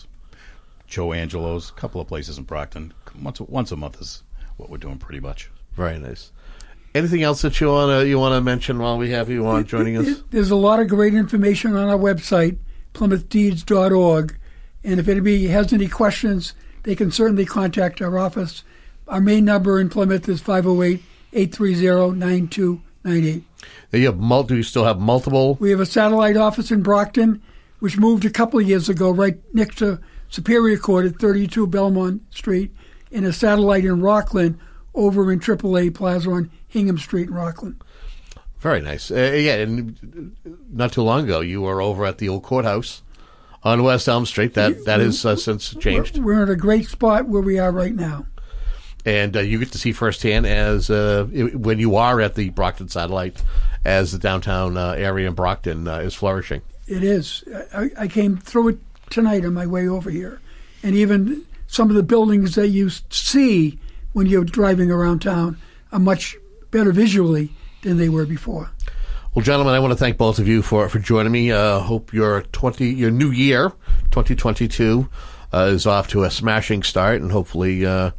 Joe Angelo's, a couple of places in Brockton. Once, once a month is what we're doing pretty much. Very nice. Anything else that you want to you want to mention while we have you on joining us? There's a lot of great information on our website, plymouth deeds dot org. And if anybody has any questions, they can certainly contact our office. Our main number in Plymouth is five oh eight, eight three zero, nine two nine eight. You have mul- do you still have multiple? We have a satellite office in Brockton, which moved a couple of years ago right next to Superior Court at thirty-two Belmont Street, and a satellite in Rockland over in triple A Plaza on Hingham Street in Rockland. Very nice. Uh, yeah, and not too long ago, you were over at the old courthouse on West Elm Street. That That has uh, since changed. We're, we're in a great spot where we are right now. And uh, you get to see firsthand as uh, when you are at the Brockton Satellite, as the downtown uh, area in Brockton uh, is flourishing. It is. I, I came through it tonight on my way over here. And even some of the buildings that you see when you're driving around town are much better visually than they were before. Well, gentlemen, I want to thank both of you for, for joining me. Uh, hope your twenty your new year, twenty twenty-two, uh, is off to a smashing start, and hopefully uh,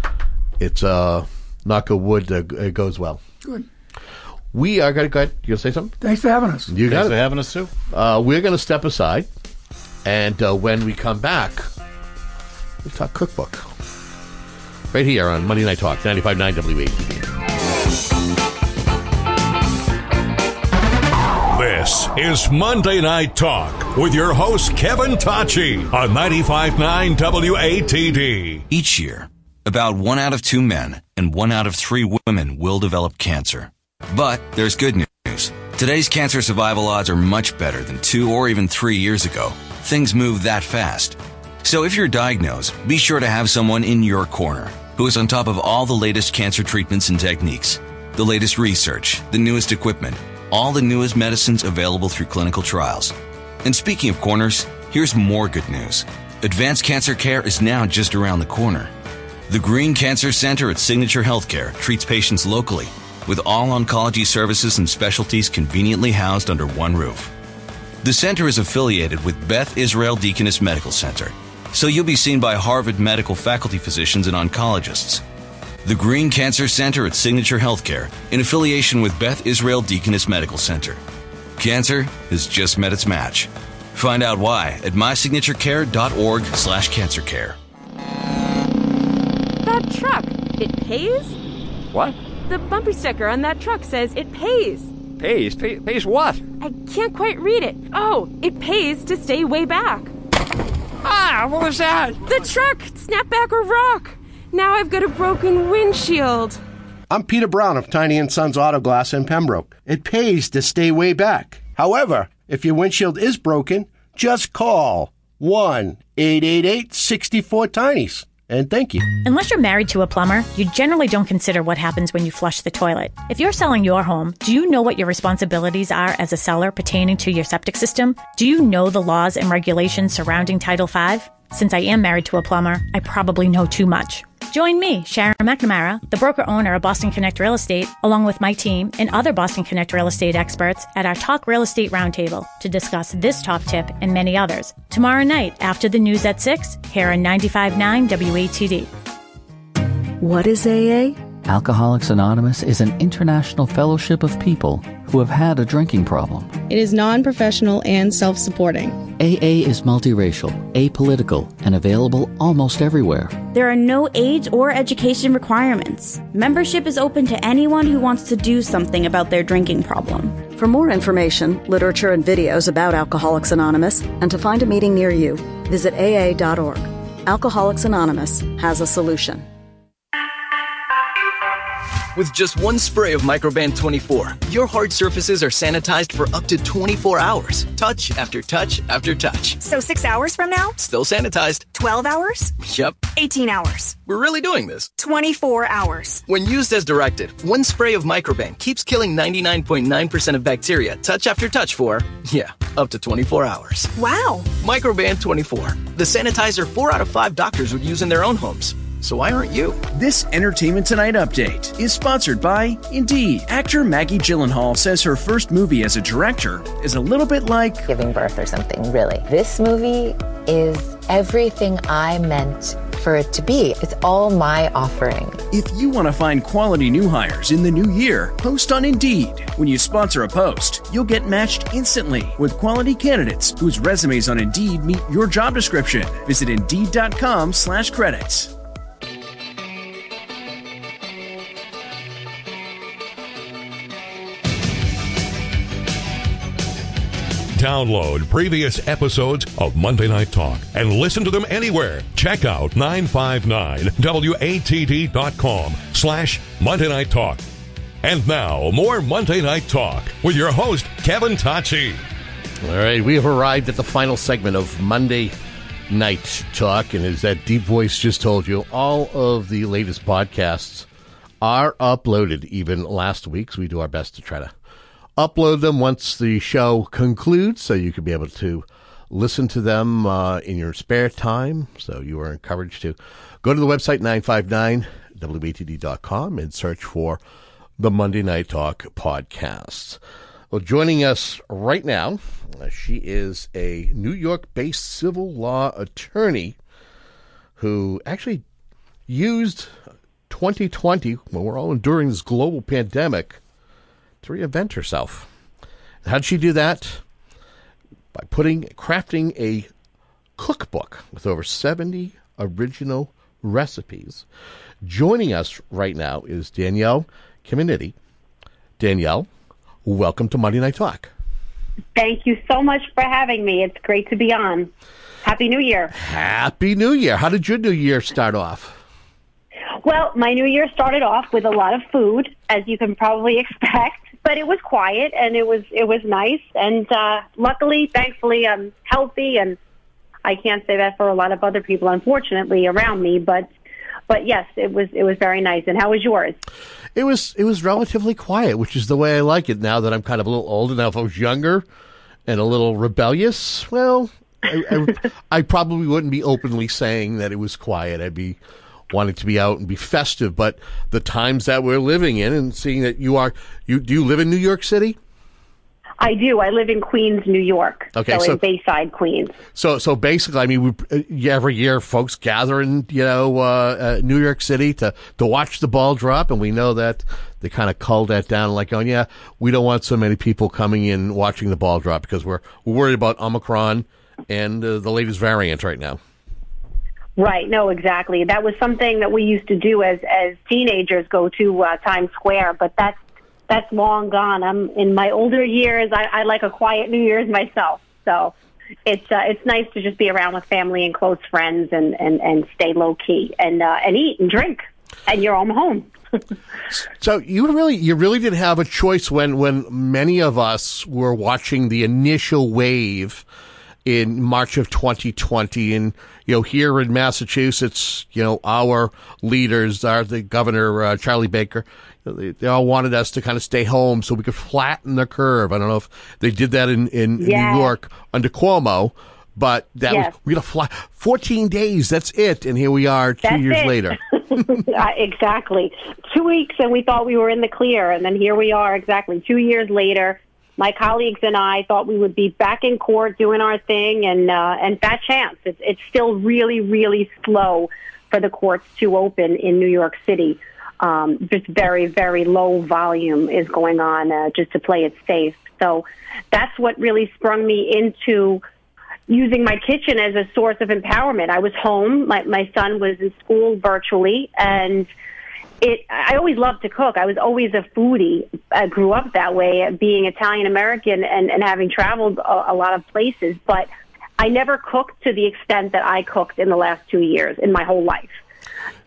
it's uh, knock on wood, uh, it goes well. Good. We are going to go ahead. You going to say something? Thanks for having us. You got Thanks it. for having us, Sue. Uh, we're going to step aside, and uh, when we come back, we'll talk cookbook. Right here on Monday Night Talk, ninety-five point nine W A T D. This is Monday Night Talk with your host, Kevin Tachi, on ninety-five point nine W A T D. Each year, about one out of two men and one out of three women will develop cancer. But there's good news. Today's cancer survival odds are much better than two or even three years ago. Things move that fast. So if you're diagnosed, be sure to have someone in your corner who is on top of all the latest cancer treatments and techniques, the latest research, the newest equipment, all the newest medicines available through clinical trials. And speaking of corners, here's more good news. Advanced Cancer Care is now just around the corner. The Green Cancer Center at Signature Healthcare treats patients locally, with all oncology services and specialties conveniently housed under one roof. The center is affiliated with Beth Israel Deaconess Medical Center, so you'll be seen by Harvard medical faculty physicians and oncologists. The Green Cancer Center at Signature Healthcare, in affiliation with Beth Israel Deaconess Medical Center. Cancer has just met its match. Find out why at mysignaturecare.org slash cancercare. That truck, it pays? What? The bumper sticker on that truck says it pays. Pays? Pay, pays what? I can't quite read it. Oh, it pays to stay way back. Ah, what was that? The truck, snapback or rock. Now I've got a broken windshield. I'm Peter Brown of Tiny and Sons Auto Glass in Pembroke. It pays to stay way back. However, if your windshield is broken, just call one eight eight eight, six four, Tinies. And thank you. Unless you're married to a plumber, you generally don't consider what happens when you flush the toilet. If you're selling your home, do you know what your responsibilities are as a seller pertaining to your septic system? Do you know the laws and regulations surrounding Title five? Since I am married to a plumber, I probably know too much. Join me, Sharon McNamara, the broker-owner of Boston Connect Real Estate, along with my team and other Boston Connect Real Estate experts at our Talk Real Estate Roundtable to discuss this top tip and many others. Tomorrow night, after the news at six, here on ninety-five point nine W A T D. What is A A? Alcoholics Anonymous is an international fellowship of people who have had a drinking problem. It is non-professional and self-supporting. A A is multiracial, apolitical, and available almost everywhere. There are no age or education requirements. Membership is open to anyone who wants to do something about their drinking problem. For more information, literature, and videos about Alcoholics Anonymous, and to find a meeting near you, visit A A dot org. Alcoholics Anonymous has a solution. With just one spray of Microban twenty-four, your hard surfaces are sanitized for up to twenty-four hours. Touch after touch after touch. So six hours from now? Still sanitized. twelve hours? Yep. eighteen hours. We're really doing this. twenty-four hours. When used as directed, one spray of Microban keeps killing ninety-nine point nine percent of bacteria touch after touch for, yeah, up to twenty-four hours. Wow. Microban twenty-four, the sanitizer four out of five doctors would use in their own homes. So why aren't you? This Entertainment Tonight update is sponsored by Indeed. Actor Maggie Gyllenhaal says her first movie as a director is a little bit like giving birth or something, really. This movie is everything I meant for it to be. It's all my offering. If you want to find quality new hires in the new year, post on Indeed. When you sponsor a post, you'll get matched instantly with quality candidates whose resumes on Indeed meet your job description. Visit Indeed.com slash credits. Download previous episodes of Monday Night Talk and listen to them anywhere. Check out nine five nine W A T D dot com slash Monday Night Talk. And now, more Monday Night Talk with your host, Kevin Tocci. All right, we have arrived at the final segment of Monday Night Talk, and as that deep voice just told you, all of the latest podcasts are uploaded, even last week, so we do our best to try to upload them once the show concludes, so you can be able to listen to them uh, in your spare time. So you are encouraged to go to the website nine five nine W A T D dot com and search for the Monday Night Talk podcasts. Well, joining us right now, uh, she is a New York-based civil law attorney who actually used twenty twenty, when we're all enduring this global pandemic, to reinvent herself. How did she do that? By putting, crafting a cookbook with over seventy original recipes. Joining us right now is Danielle Chiminiti. Danielle, welcome to Monday Night Talk. Thank you so much for having me. It's great to be on. Happy New Year. Happy New Year. How did your New Year start off? Well, my New Year started off with a lot of food, as you can probably expect. But it was quiet, and it was it was nice, and uh, luckily, thankfully, I'm healthy, and I can't say that for a lot of other people, unfortunately, around me. But but yes, it was it was very nice. And how was yours? It was it was relatively quiet, which is the way I like it. Now that I'm kind of a little older, now if I was younger and a little rebellious, well, I, I, I probably wouldn't be openly saying that it was quiet. I'd be wanting to be out and be festive, but the times that we're living in, and seeing that you are, you do you live in New York City? I do. I live in Queens, New York. Okay, so, so in Bayside, Queens. So, so basically, I mean, we, every year, folks gather in, you know, uh, uh, New York City to to watch the ball drop, and we know that they kind of culled that down, like, oh yeah, we don't want so many people coming in watching the ball drop because we're we're worried about Omicron and uh, the latest variant right now. Right. No, exactly. That was something that we used to do as as teenagers, go to uh, Times Square, but that's that's long gone. I'm in my older years. I, I like a quiet New Year's myself, so it's uh, it's nice to just be around with family and close friends and, and, and stay low key and uh, and eat and drink at your own home. So you really you really did have a choice when when many of us were watching the initial wave in March of twenty twenty, and you know, here in Massachusetts, you know, our leaders, our the governor uh, Charlie Baker, they, they all wanted us to kind of stay home so we could flatten the curve. I don't know if they did that in, in Yeah. New York under Cuomo, but that Yes. was we're gonna fly fourteen days. That's it, and here we are two That's years it. later. Uh, exactly. Two weeks and we thought we were in the clear, and then here we are exactly two years later. My colleagues and I thought we would be back in court doing our thing, and uh, and fat chance. It's, it's still really, really slow for the courts to open in New York City. Um, just very, very low volume is going on uh, just to play it safe. So that's what really sprung me into using my kitchen as a source of empowerment. I was home. My, my son was in school virtually, and It, I always loved to cook. I was always a foodie. I grew up that way, being Italian American and, and having traveled a, a lot of places. But I never cooked to the extent that I cooked in the last two years in my whole life.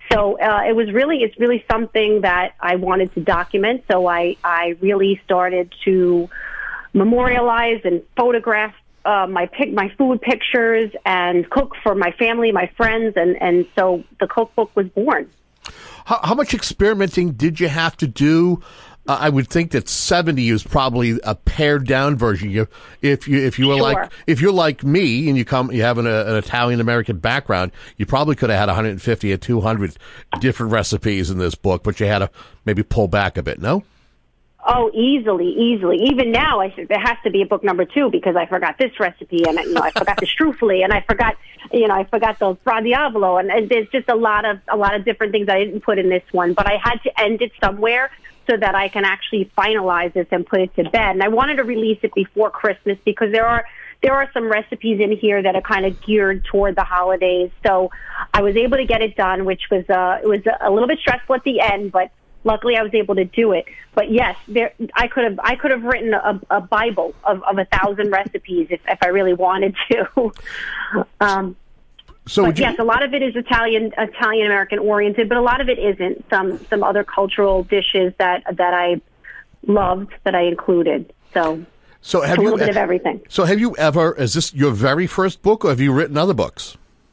So uh, it was really, it's really something that I wanted to document. So I, I really started to memorialize and photograph uh, my pic, my food pictures, and cook for my family, my friends, and, and so the cookbook was born. How, how much experimenting did you have to do? Uh, I would think that seventy is probably a pared down version. You, if you if you were Sure. like if you're like me and you come you have an, an Italian American background, you probably could have had one hundred fifty or two hundred different recipes in this book, but you had to maybe pull back a bit. No. Oh, easily, easily. Even now, I should, there has to be a book number two because I forgot this recipe, and you know, I forgot the strufoli, and I forgot, you know, I forgot the fra diavolo, and, and there's just a lot of a lot of different things I didn't put in this one. But I had to end it somewhere so that I can actually finalize this and put it to bed. And I wanted to release it before Christmas because there are there are some recipes in here that are kind of geared toward the holidays. So I was able to get it done, which was uh, it was a little bit stressful at the end, but luckily, I was able to do it. But yes, there I could have I could have written a, a Bible of, of a thousand recipes if, if I really wanted to. um, so but you, yes, a lot of it is Italian Italian American oriented, but a lot of it isn't. Some some other cultural dishes that that I loved that I included. So so have a you little bit of everything. So have you ever? Is this your very first book, or have you written other books?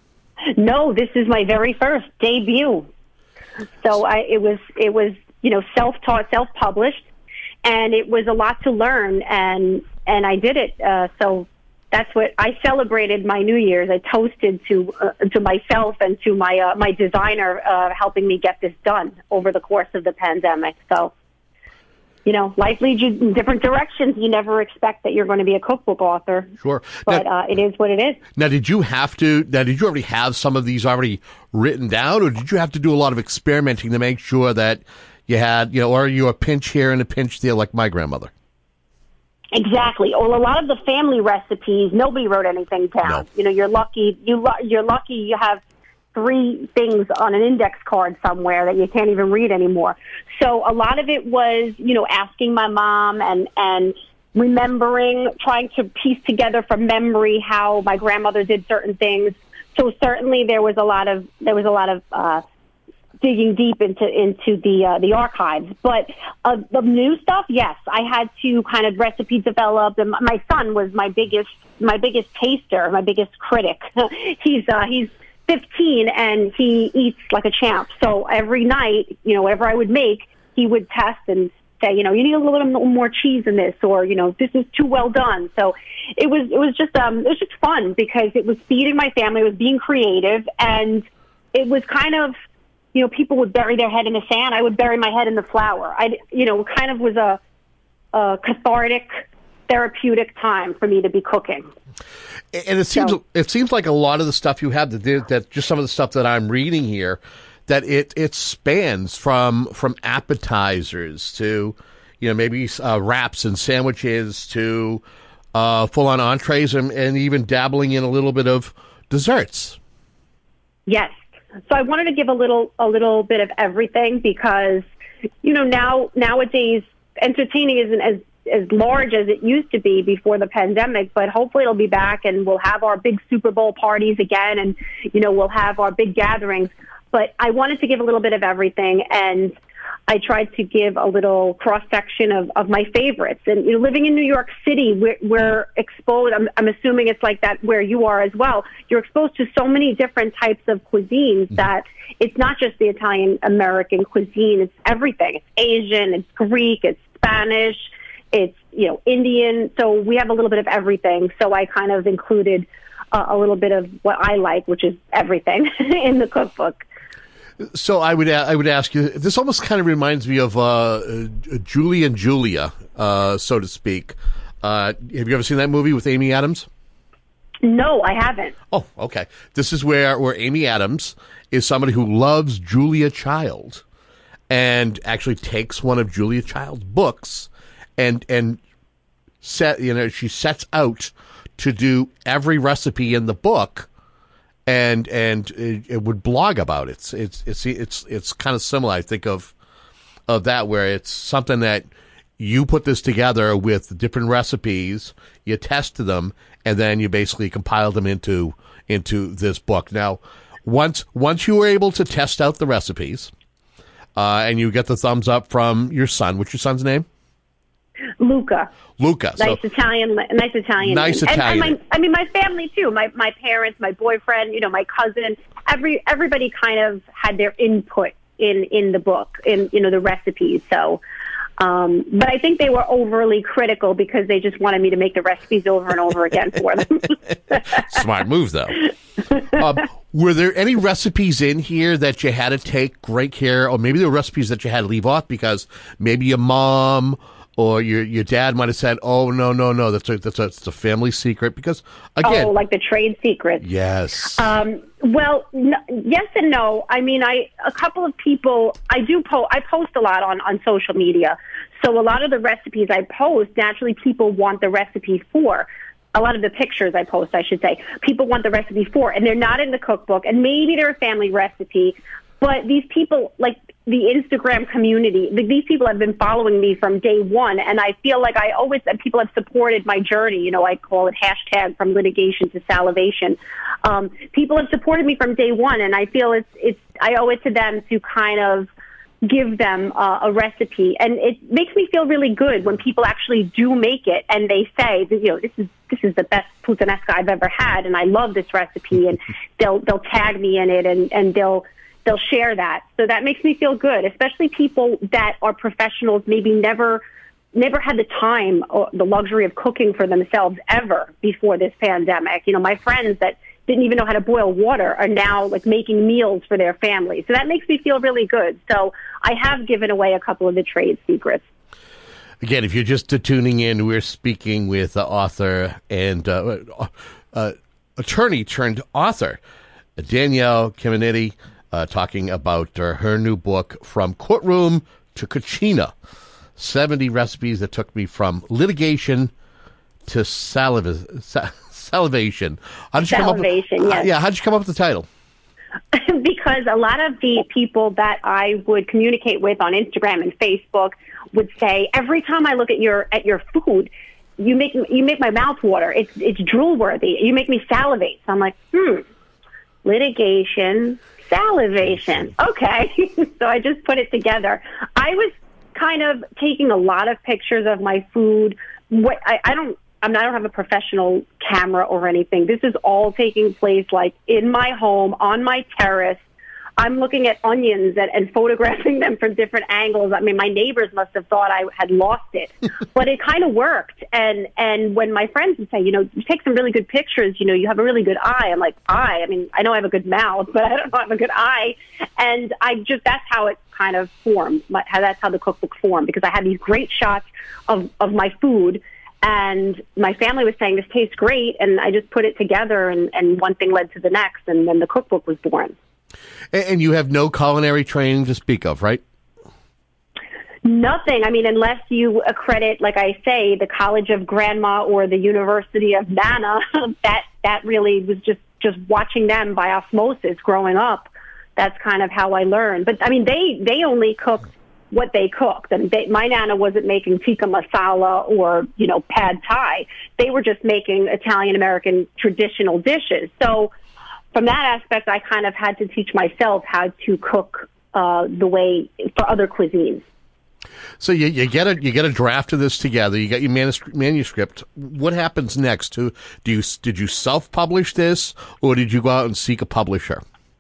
No, this is my very first debut. So I, it was, it was, you know, self-taught, self-published, and it was a lot to learn, and and I did it. Uh, so that's what I celebrated my New Year's. I toasted to uh, to myself and to my uh, my designer uh, helping me get this done over the course of the pandemic. So, you know, life leads you in different directions. You never expect that you're going to be a cookbook author. Sure. But now, uh, it is what it is. Now, did you have to, now, did you already have some of these already written down, or did you have to do a lot of experimenting to make sure that you had, you know, or are you a pinch here and a pinch there like my grandmother? Exactly. Well, a lot of the family recipes, nobody wrote anything down. No. You know, you're lucky, you, lu- you're lucky you have three things on an index card somewhere that you can't even read anymore. So a lot of it was, you know, asking my mom and, and remembering, trying to piece together from memory how my grandmother did certain things. So certainly there was a lot of, there was a lot of, uh, digging deep into, into the, uh, the archives. But, uh, the new stuff, yes, I had to kind of recipe develop. And my son was my biggest, my biggest taster, my biggest critic. he's, uh, he's, fifteen and he eats like a champ. So every night, you know, whatever I would make, he would test and say, you know, you need a little more cheese in this, or, you know, this is too well done. So it was, it was just, um, it was just fun because it was feeding my family, it was being creative, and it was kind of, you know, people would bury their head in the sand. I would bury my head in the flour. I, you know, kind of was a, a cathartic, therapeutic time for me to be cooking. And it seems So- it seems like a lot of the stuff you have that that just some of the stuff that I'm reading here, that it it spans from from appetizers to, you know, maybe uh, wraps and sandwiches to uh, full on entrees and, and even dabbling in a little bit of desserts. Yes. So I wanted to give a little a little bit of everything because, you know, now nowadays entertaining isn't as as large as it used to be before the pandemic, but hopefully it'll be back and we'll have our big Super Bowl parties again, and, you know, we'll have our big gatherings. But I wanted to give a little bit of everything, and I tried to give a little cross-section of, of my favorites. And, you know, living in New York City, we're, we're exposed, I'm, I'm assuming it's like that where you are as well, you're exposed to so many different types of cuisines that it's not just the Italian-American cuisine, it's everything. It's Asian, it's Greek, it's Spanish, it's, you know, Indian. So we have a little bit of everything. So I kind of included uh, a little bit of what I like, which is everything in the cookbook. So I would I would ask you, this almost kind of reminds me of uh, Julie and Julia, uh, so to speak. Uh, have you ever seen that movie with Amy Adams? No, I haven't. Oh, okay. This is where, where Amy Adams is somebody who loves Julia Child and actually takes one of Julia Child's books and and set you know she sets out to do every recipe in the book, and and it, it would blog about it. It's it's it's it's kind of similar, I think, of of that, where it's something that you put this together with different recipes, you test them, and then you basically compile them into into this book. Now, once once you were able to test out the recipes, uh, and you get the thumbs up from your son, what's your son's name? Luca. Luca. Nice so, Italian, nice Italian. Nice name. Italian. And, and my, I mean, my family too. My my parents, my boyfriend, you know, my cousin. Every everybody kind of had their input in in the book, in you know the recipes. So, um, but I think they were overly critical because they just wanted me to make the recipes over and over again for them. Smart move, though. um, were there any recipes in here that you had to take great care, or maybe there were recipes that you had to leave off because maybe your mom or your your dad might have said, "Oh no, no, no, that's a that's a, that's a family secret." Because again, oh, like the trade secrets. Yes. Um, well, n- yes and no. I mean, I a couple of people. I do post. I post a lot on on social media. So a lot of the recipes I post, naturally, people want the recipe for. A lot of the pictures I post, I should say, people want the recipe for, and they're not in the cookbook, and maybe they're a family recipe. But these people, like the Instagram community, these people have been following me from day one, and I feel like I always, people have supported my journey. You know, I call it hashtag from litigation to salivation. Um, people have supported me from day one, and I feel it's, it's, I owe it to them to kind of give them uh, a recipe. And it makes me feel really good when people actually do make it, and they say, you know, this is, this is the best puttanesca I've ever had, and I love this recipe, and they'll, they'll tag me in it, and, and they'll, they'll share that. So that makes me feel good, especially people that are professionals, maybe never never had the time or the luxury of cooking for themselves ever before this pandemic. You know, my friends that didn't even know how to boil water are now like making meals for their family. So that makes me feel really good. So I have given away a couple of the trade secrets. Again, if you're just uh, tuning in, we're speaking with uh, author and uh, uh, attorney turned author Danielle Chiminiti. Uh, talking about uh, her new book, From Courtroom to Cucina, seventy recipes that took me from litigation to saliv- sa- salivation. How did you salivation, come up with, yes. uh, yeah, how did you come up with the title? Because a lot of the people that I would communicate with on Instagram and Facebook would say, every time I look at your at your food, you make you make my mouth water. It's it's drool worthy. You make me salivate. So I'm like, hmm, litigation. Salivation. Okay. So I just put it together. I was kind of taking a lot of pictures of my food. What I, I don't I mean I don't have a professional camera or anything. This is all taking place like in my home, on my terrace. I'm looking at onions and, and photographing them from different angles. I mean, my neighbors must have thought I had lost it, but it kind of worked. And and when my friends would say, you know, you take some really good pictures, you know, you have a really good eye. I'm like, eye? I mean, I know I have a good mouth, but I don't know I have a good eye. And I just, that's how it kind of formed. My, how that's how the cookbook formed, because I had these great shots of, of my food. And my family was saying, this tastes great. And I just put it together, and, and one thing led to the next. And then the cookbook was born. And you have no culinary training to speak of, right? Nothing. I mean, unless you accredit, like I say, the College of Grandma or the University of Nana, that that really was just, just watching them by osmosis growing up. That's kind of how I learned. But, I mean, they, they only cooked what they cooked. And they, my Nana wasn't making tikka masala or, you know, pad thai. They were just making Italian-American traditional dishes. So from that aspect, I kind of had to teach myself how to cook uh, the way for other cuisines. So you, you get a you get a draft of this together. You got your manuscript. manuscript. What happens next? Do you did you self-publish this, or did you go out and seek a publisher?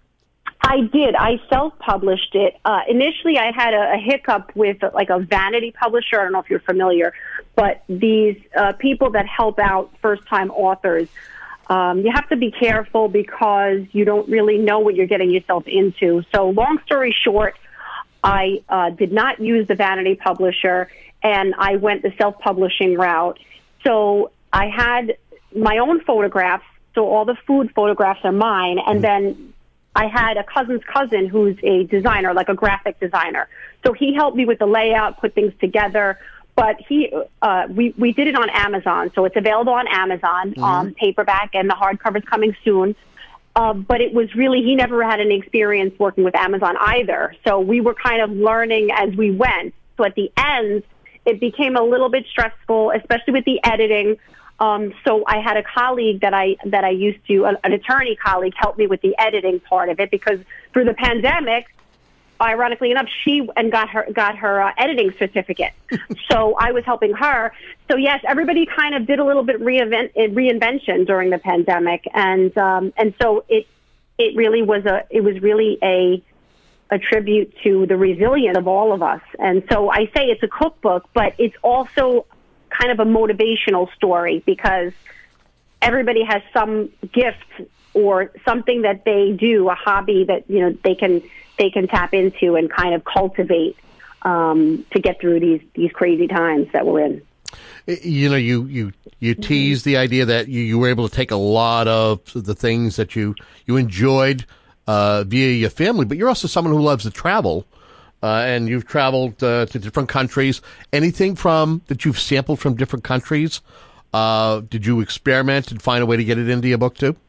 I did. I self-published it. Uh, initially, I had a, a hiccup with like a vanity publisher. I don't know if you're familiar, but these uh, people that help out first-time authors. Um, you have to be careful because you don't really know what you're getting yourself into. So long story short, I uh, did not use the vanity publisher, and I went the self-publishing route. So I had my own photographs, so all the food photographs are mine, and then I had a cousin's cousin who's a designer, like a graphic designer. So he helped me with the layout, put things together. But he, uh, we, we did it on Amazon, so it's available on Amazon, mm-hmm. um, paperback, and the hardcover's coming soon. Uh, but it was really, he never had any experience working with Amazon either. So we were kind of learning as we went. So at the end, it became a little bit stressful, especially with the editing. Um, so I had a colleague that I that I used to, an, an attorney colleague, help me with the editing part of it, because through the pandemic, ironically enough, she and got her got her uh, editing certificate. So I was helping her. So yes, everybody kind of did a little bit reinvent reinvention during the pandemic, and um, and so it it really was a it was really a a tribute to the resilience of all of us. And so I say it's a cookbook, but it's also kind of a motivational story, because everybody has some gift or something that they do, a hobby that, you know, they can they can tap into and kind of cultivate um, to get through these these crazy times that we're in. You know, you you you tease the idea that you, you were able to take a lot of the things that you you enjoyed uh, via your family, but you're also someone who loves to travel, uh, and you've traveled uh, to different countries. Anything from that you've sampled from different countries? Uh, did you experiment and find a way to get it into your book too?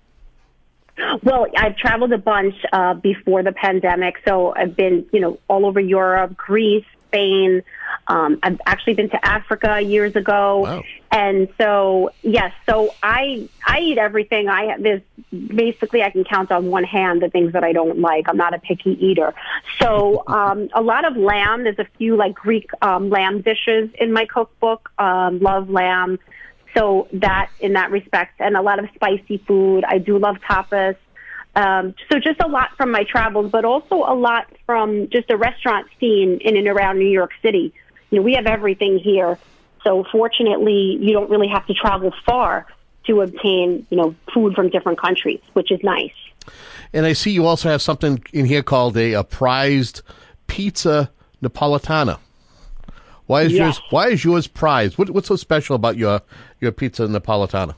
Well, I've traveled a bunch uh, before the pandemic, so I've been, you know, all over Europe, Greece, Spain. Um, I've actually been to Africa years ago, wow. And so yes, so I I eat everything. I there's basically I can count on one hand the things that I don't like. I'm not a picky eater, so um, a lot of lamb. There's a few like Greek um, lamb dishes in my cookbook. Um, love lamb. So that, in that respect, and a lot of spicy food. I do love tapas. Um, so just a lot from my travels, but also a lot from just a restaurant scene in and around New York City. You know, we have everything here. So fortunately, you don't really have to travel far to obtain, you know, food from different countries, which is nice. And I see you also have something in here called a, a prized pizza Napolitana. Why is Yes. yours? Why is yours prized? What, what's so special about your your pizza Napolitana?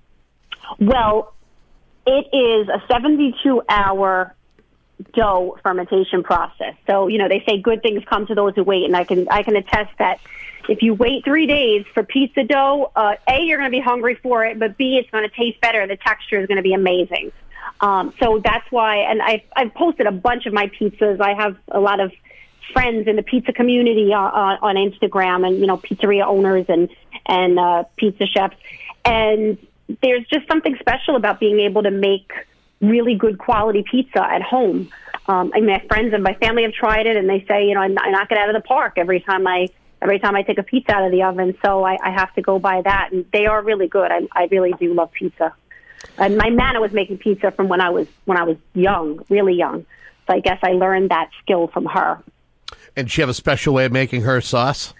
Well, it is a seventy-two hour dough fermentation process. So, you know, they say good things come to those who wait, and I can I can attest that if you wait three days for pizza dough, uh, A, you're going to be hungry for it, but B, it's going to taste better. The texture is going to be amazing. Um, so that's why, and I've, I've posted a bunch of my pizzas. I have a lot of friends in the pizza community uh, on, on Instagram, and, you know, pizzeria owners and, and uh, pizza chefs. And there's just something special about being able to make really good quality pizza at home. Um, I mean, my friends and my family have tried it, and they say, you know, I, I knock it out of the park every time I every time I take a pizza out of the oven. So I, I have to go by that, and they are really good. I, I really do love pizza. And my nana was making pizza from when I was when I was young, really young. So I guess I learned that skill from her. And does she have a special way of making her sauce?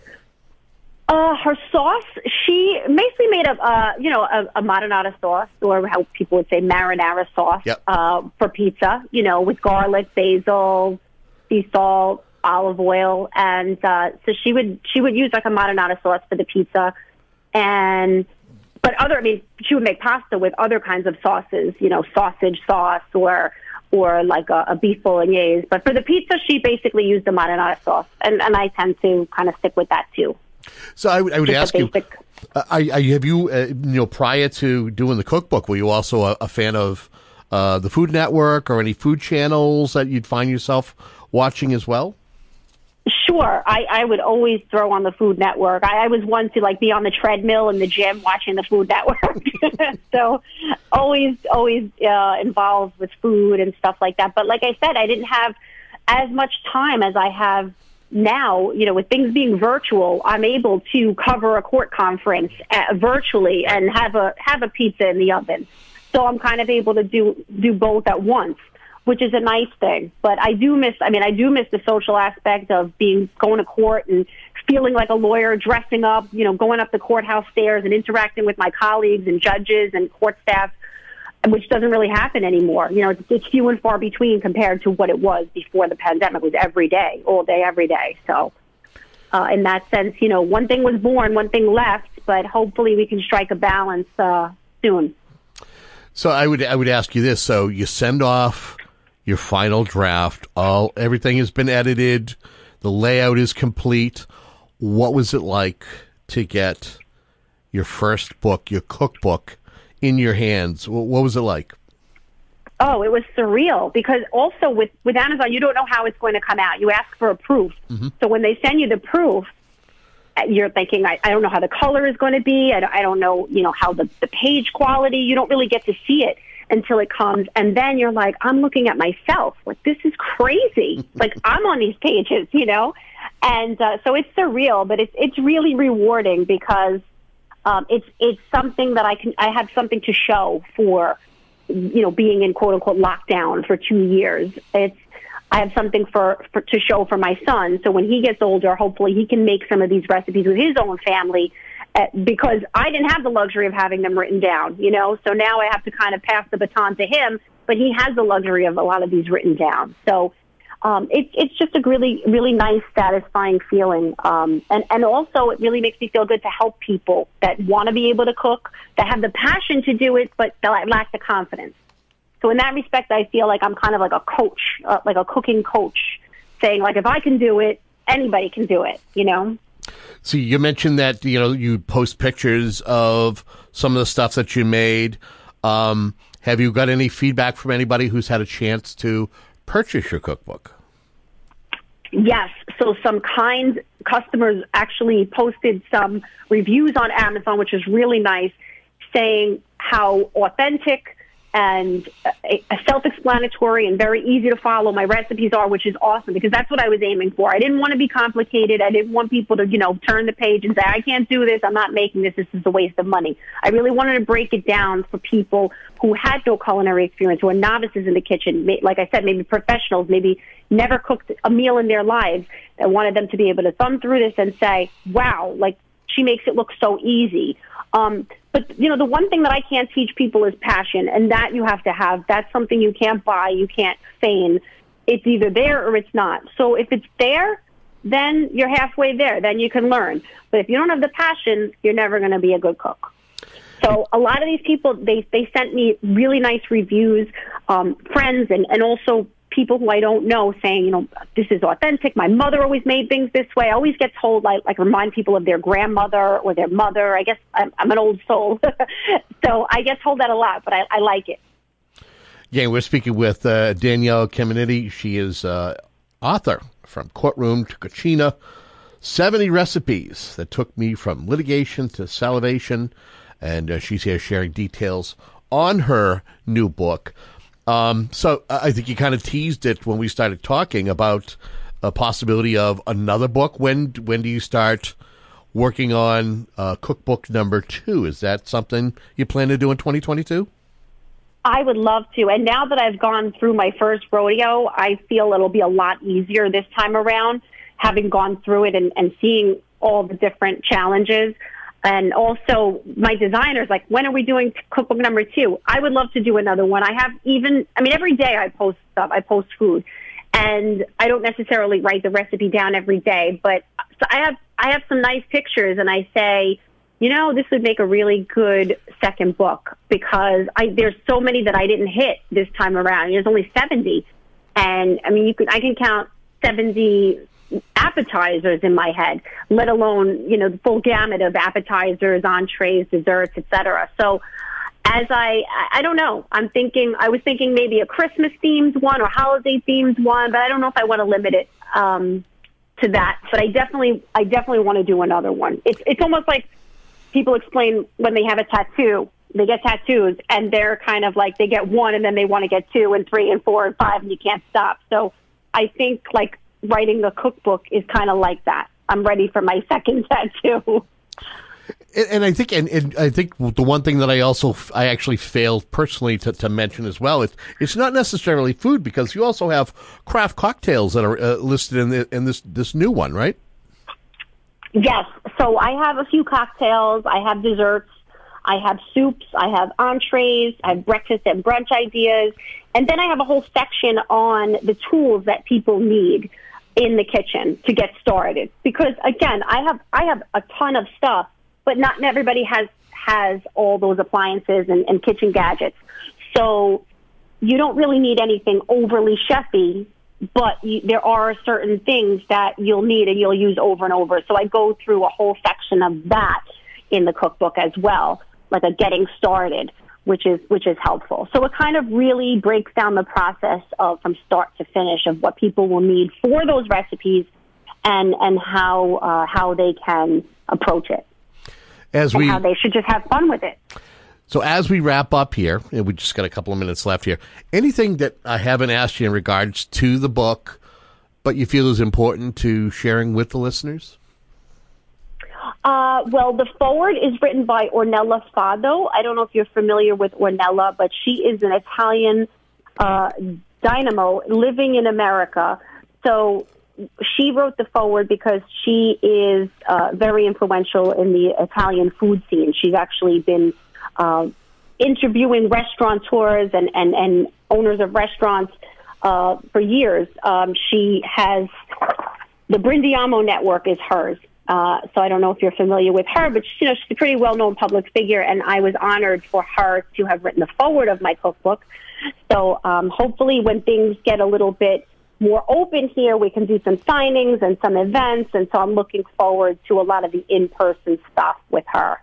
Uh, her sauce, she basically made a, uh, you know, a, a marinara sauce, or how people would say marinara sauce, yep. uh, for pizza, you know, with garlic, basil, sea salt, olive oil. And, uh, so she would, she would use like a marinara sauce for the pizza. And, but other, I mean, she would make pasta with other kinds of sauces, you know, sausage sauce or, or like a, a beef bolognese. But for the pizza, she basically used the marinara sauce. And, and I tend to kind of stick with that too. So I, would- I would Just ask a you, basic- uh, I, I, have you, uh, you know, prior to doing the cookbook, were you also a, a fan of uh, the Food Network or any food channels that you'd find yourself watching as well? Sure. I, I would always throw on the Food Network. I, I was one to like be on the treadmill in the gym watching the Food Network. So always, always uh, involved with food and stuff like that. But like I said, I didn't have as much time as I have now. You know, with things being virtual, I'm able to cover a court conference uh, virtually and have a have a pizza in the oven. So I'm kind of able to do do both at once, which is a nice thing. But I do miss, I mean, I do miss the social aspect of being, going to court and feeling like a lawyer, dressing up, you know, going up the courthouse stairs and interacting with my colleagues and judges and court staff, which doesn't really happen anymore. You know, it's, it's few and far between compared to what it was before the pandemic. It was every day, all day, every day. So uh, in that sense, you know, one thing was born, one thing left, but hopefully we can strike a balance uh, soon. So I would I would ask you this. So you send off your final draft. All everything has been edited. The layout is complete. What was it like to get your first book, your cookbook, in your hands? Wh- What was it like? Oh, it was surreal, because also with, with Amazon, you don't know how it's going to come out. You ask for a proof. Mhm. So when they send you the proof, you're thinking, I, I don't know how the color is going to be. I, don't- I don't know, you know, how the, the page quality, you don't really get to see it until it comes. And then you're like, I'm looking at myself. Like, this is crazy. Like, I'm on these pages, you know? And uh, so it's surreal, but it's it's really rewarding because um, it's it's something that I can I have something to show for, you know, being in quote unquote lockdown for two years. It's I have something for, for to show for my son. So when he gets older, hopefully he can make some of these recipes with his own family. Uh, because I didn't have the luxury of having them written down, you know. So now I have to kind of pass the baton to him, but he has the luxury of a lot of these written down. So um, it's it's just a really really nice, satisfying feeling, um, and and also it really makes me feel good to help people that want to be able to cook, that have the passion to do it, but that lack the confidence. So in that respect, I feel like I'm kind of like a coach, uh, like a cooking coach, saying like if I can do it, anybody can do it, you know. So you mentioned that, you know, you post pictures of some of the stuff that you made. Um, have you got any feedback from anybody who's had a chance to purchase your cookbook? Yes. So some kind customers actually posted some reviews on Amazon, which is really nice, saying how authentic and uh, self-explanatory and very easy to follow my recipes are, which is awesome because that's what I was aiming for. I didn't want to be complicated. I didn't want people to, you know, turn the page and say, I can't do this. I'm not making this. This is a waste of money. I really wanted to break it down for people who had no culinary experience, who are novices in the kitchen. Like I said, maybe professionals, maybe never cooked a meal in their lives. I wanted them to be able to thumb through this and say, wow, like she makes it look so easy. Um, but, you know, the one thing that I can't teach people is passion, and that you have to have. That's something you can't buy, you can't feign. It's either there or it's not. So if it's there, then you're halfway there. Then you can learn. But if you don't have the passion, you're never going to be a good cook. So a lot of these people, they, they sent me really nice reviews, um, friends and, and also people who I don't know saying, you know, this is authentic. My mother always made things this way. I always get told, like, like remind people of their grandmother or their mother. I guess I'm, I'm an old soul. So I get told that a lot, but I, I like it. Yeah, we're speaking with uh, Danielle Caminiti. She is uh, author from Courtroom to Cucina, seventy recipes that took me from litigation to salivation. And uh, she's here sharing details on her new book. Um, so I think you kind of teased it when we started talking about a possibility of another book. When when do you start working on uh, cookbook number two? Is that something you plan to do in twenty twenty-two? I would love to. And now that I've gone through my first rodeo, I feel it'll be a lot easier this time around, having gone through it and, and seeing all the different challenges. And also my designers, like, when are we doing cookbook number two? I would love to do another one. I have even, I mean, every day I post stuff, I post food, and I don't necessarily write the recipe down every day, but so I have, I have some nice pictures, and I say, you know, this would make a really good second book because I, there's so many that I didn't hit this time around. There's only seventy. And I mean, you can, I can count seventy appetizers in my head, let alone, you know, the full gamut of appetizers, entrees, desserts, et cetera. So as I, I don't know, I'm thinking, I was thinking maybe a Christmas themed one or holiday themed one, but I don't know if I want to limit it um, to that. But I definitely, I definitely want to do another one. It's, it's almost like people explain when they have a tattoo, they get tattoos and they're kind of like, they get one and then they want to get two and three and four and five and you can't stop. So I think like, writing a cookbook is kind of like that. I'm ready for my second tattoo. And, and I think, and, and I think the one thing that I also, I actually failed personally to, to mention as well, it's it's not necessarily food because you also have craft cocktails that are uh, listed in the, in this this new one, right? Yes. So I have a few cocktails. I have desserts. I have soups. I have entrees. I have breakfast and brunch ideas. And then I have a whole section on the tools that people need in the kitchen to get started. Because again, I have I have a ton of stuff, but not everybody has has all those appliances and, and kitchen gadgets. So you don't really need anything overly chefy, but you, there are certain things that you'll need and you'll use over and over. So I go through a whole section of that in the cookbook as well, like a getting started, which is which is helpful. So it kind of really breaks down the process of from start to finish of what people will need for those recipes and and how uh, how they can approach it, As and we, how they should just have fun with it. So as we wrap up here, and we just got a couple of minutes left here, anything that I haven't asked you in regards to the book, but you feel is important to sharing with the listeners? Uh, well, the foreword is written by Ornella Fado. I don't know if you're familiar with Ornella, but she is an Italian uh, dynamo living in America. So she wrote the foreword because she is uh, very influential in the Italian food scene. She's actually been uh, interviewing restaurateurs and, and, and owners of restaurants uh, for years. Um, she has the Brindiamo Network is hers. Uh, so I don't know if you're familiar with her, but you know she's a pretty well-known public figure, and I was honored for her to have written the foreword of my cookbook. So um, hopefully, when things get a little bit more open here, we can do some signings and some events, and so I'm looking forward to a lot of the in-person stuff with her.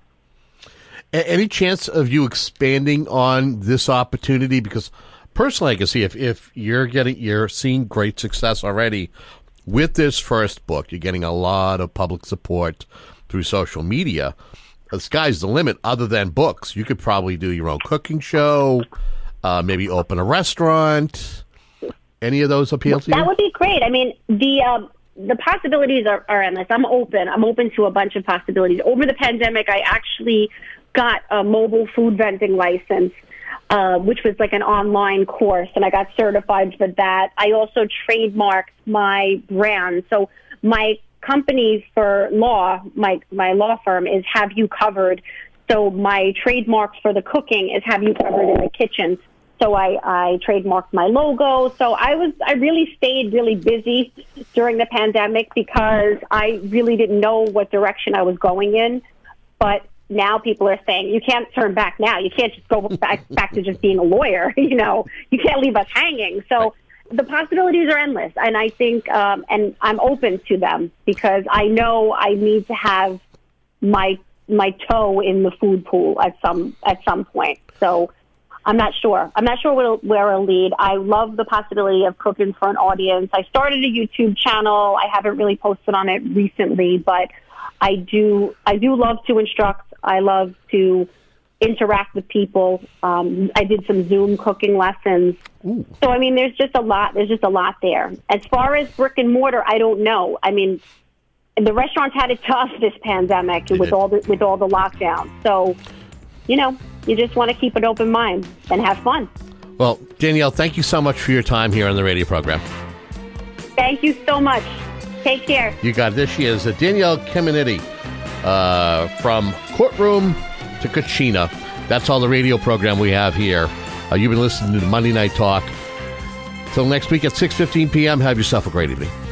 A- any chance of you expanding on this opportunity? Because personally, I can see if, if you're getting you're seeing great success already with this first book, you're getting a lot of public support through social media. The sky's the limit. Other than books, you could probably do your own cooking show, uh, maybe open a restaurant. Any of those appeal to you? That would be great. I mean, the uh, the possibilities are, are endless. I'm open. I'm open to a bunch of possibilities. Over the pandemic, I actually got a mobile food vending license, uh, which was like an online course, and I got certified for that. I also trademarked my brand. So my company for law, my my law firm is Have You Covered. So my trademarks for the cooking is Have You Covered in the kitchen. So I, I trademarked my logo. So I was I really stayed really busy during the pandemic because I really didn't know what direction I was going in. But now people are saying, you can't turn back now. You can't just go back, back to just being a lawyer. You know, you can't leave us hanging. So the possibilities are endless. And I think, um, and I'm open to them because I know I need to have my my toe in the food pool at some at some point. So I'm not sure. I'm not sure where, where it'll lead. I love the possibility of cooking for an audience. I started a YouTube channel. I haven't really posted on it recently, but I do I do love to instruct. I love to interact with people. Um, I did some Zoom cooking lessons. Ooh. So, I mean, there's just a lot. There's just a lot there. As far as brick and mortar, I don't know. I mean, the restaurants had it tough this pandemic with all the with all the lockdowns. So, you know, you just want to keep an open mind and have fun. Well, Danielle, thank you so much for your time here on the radio program. Thank you so much. Take care. You got it. This she is, uh, Danielle Caminiti, uh, from Courtroom to Kachina. That's all the radio program we have here. Uh, you've been listening to Monday Night Talk. Till next week at six fifteen p.m., have yourself a great evening.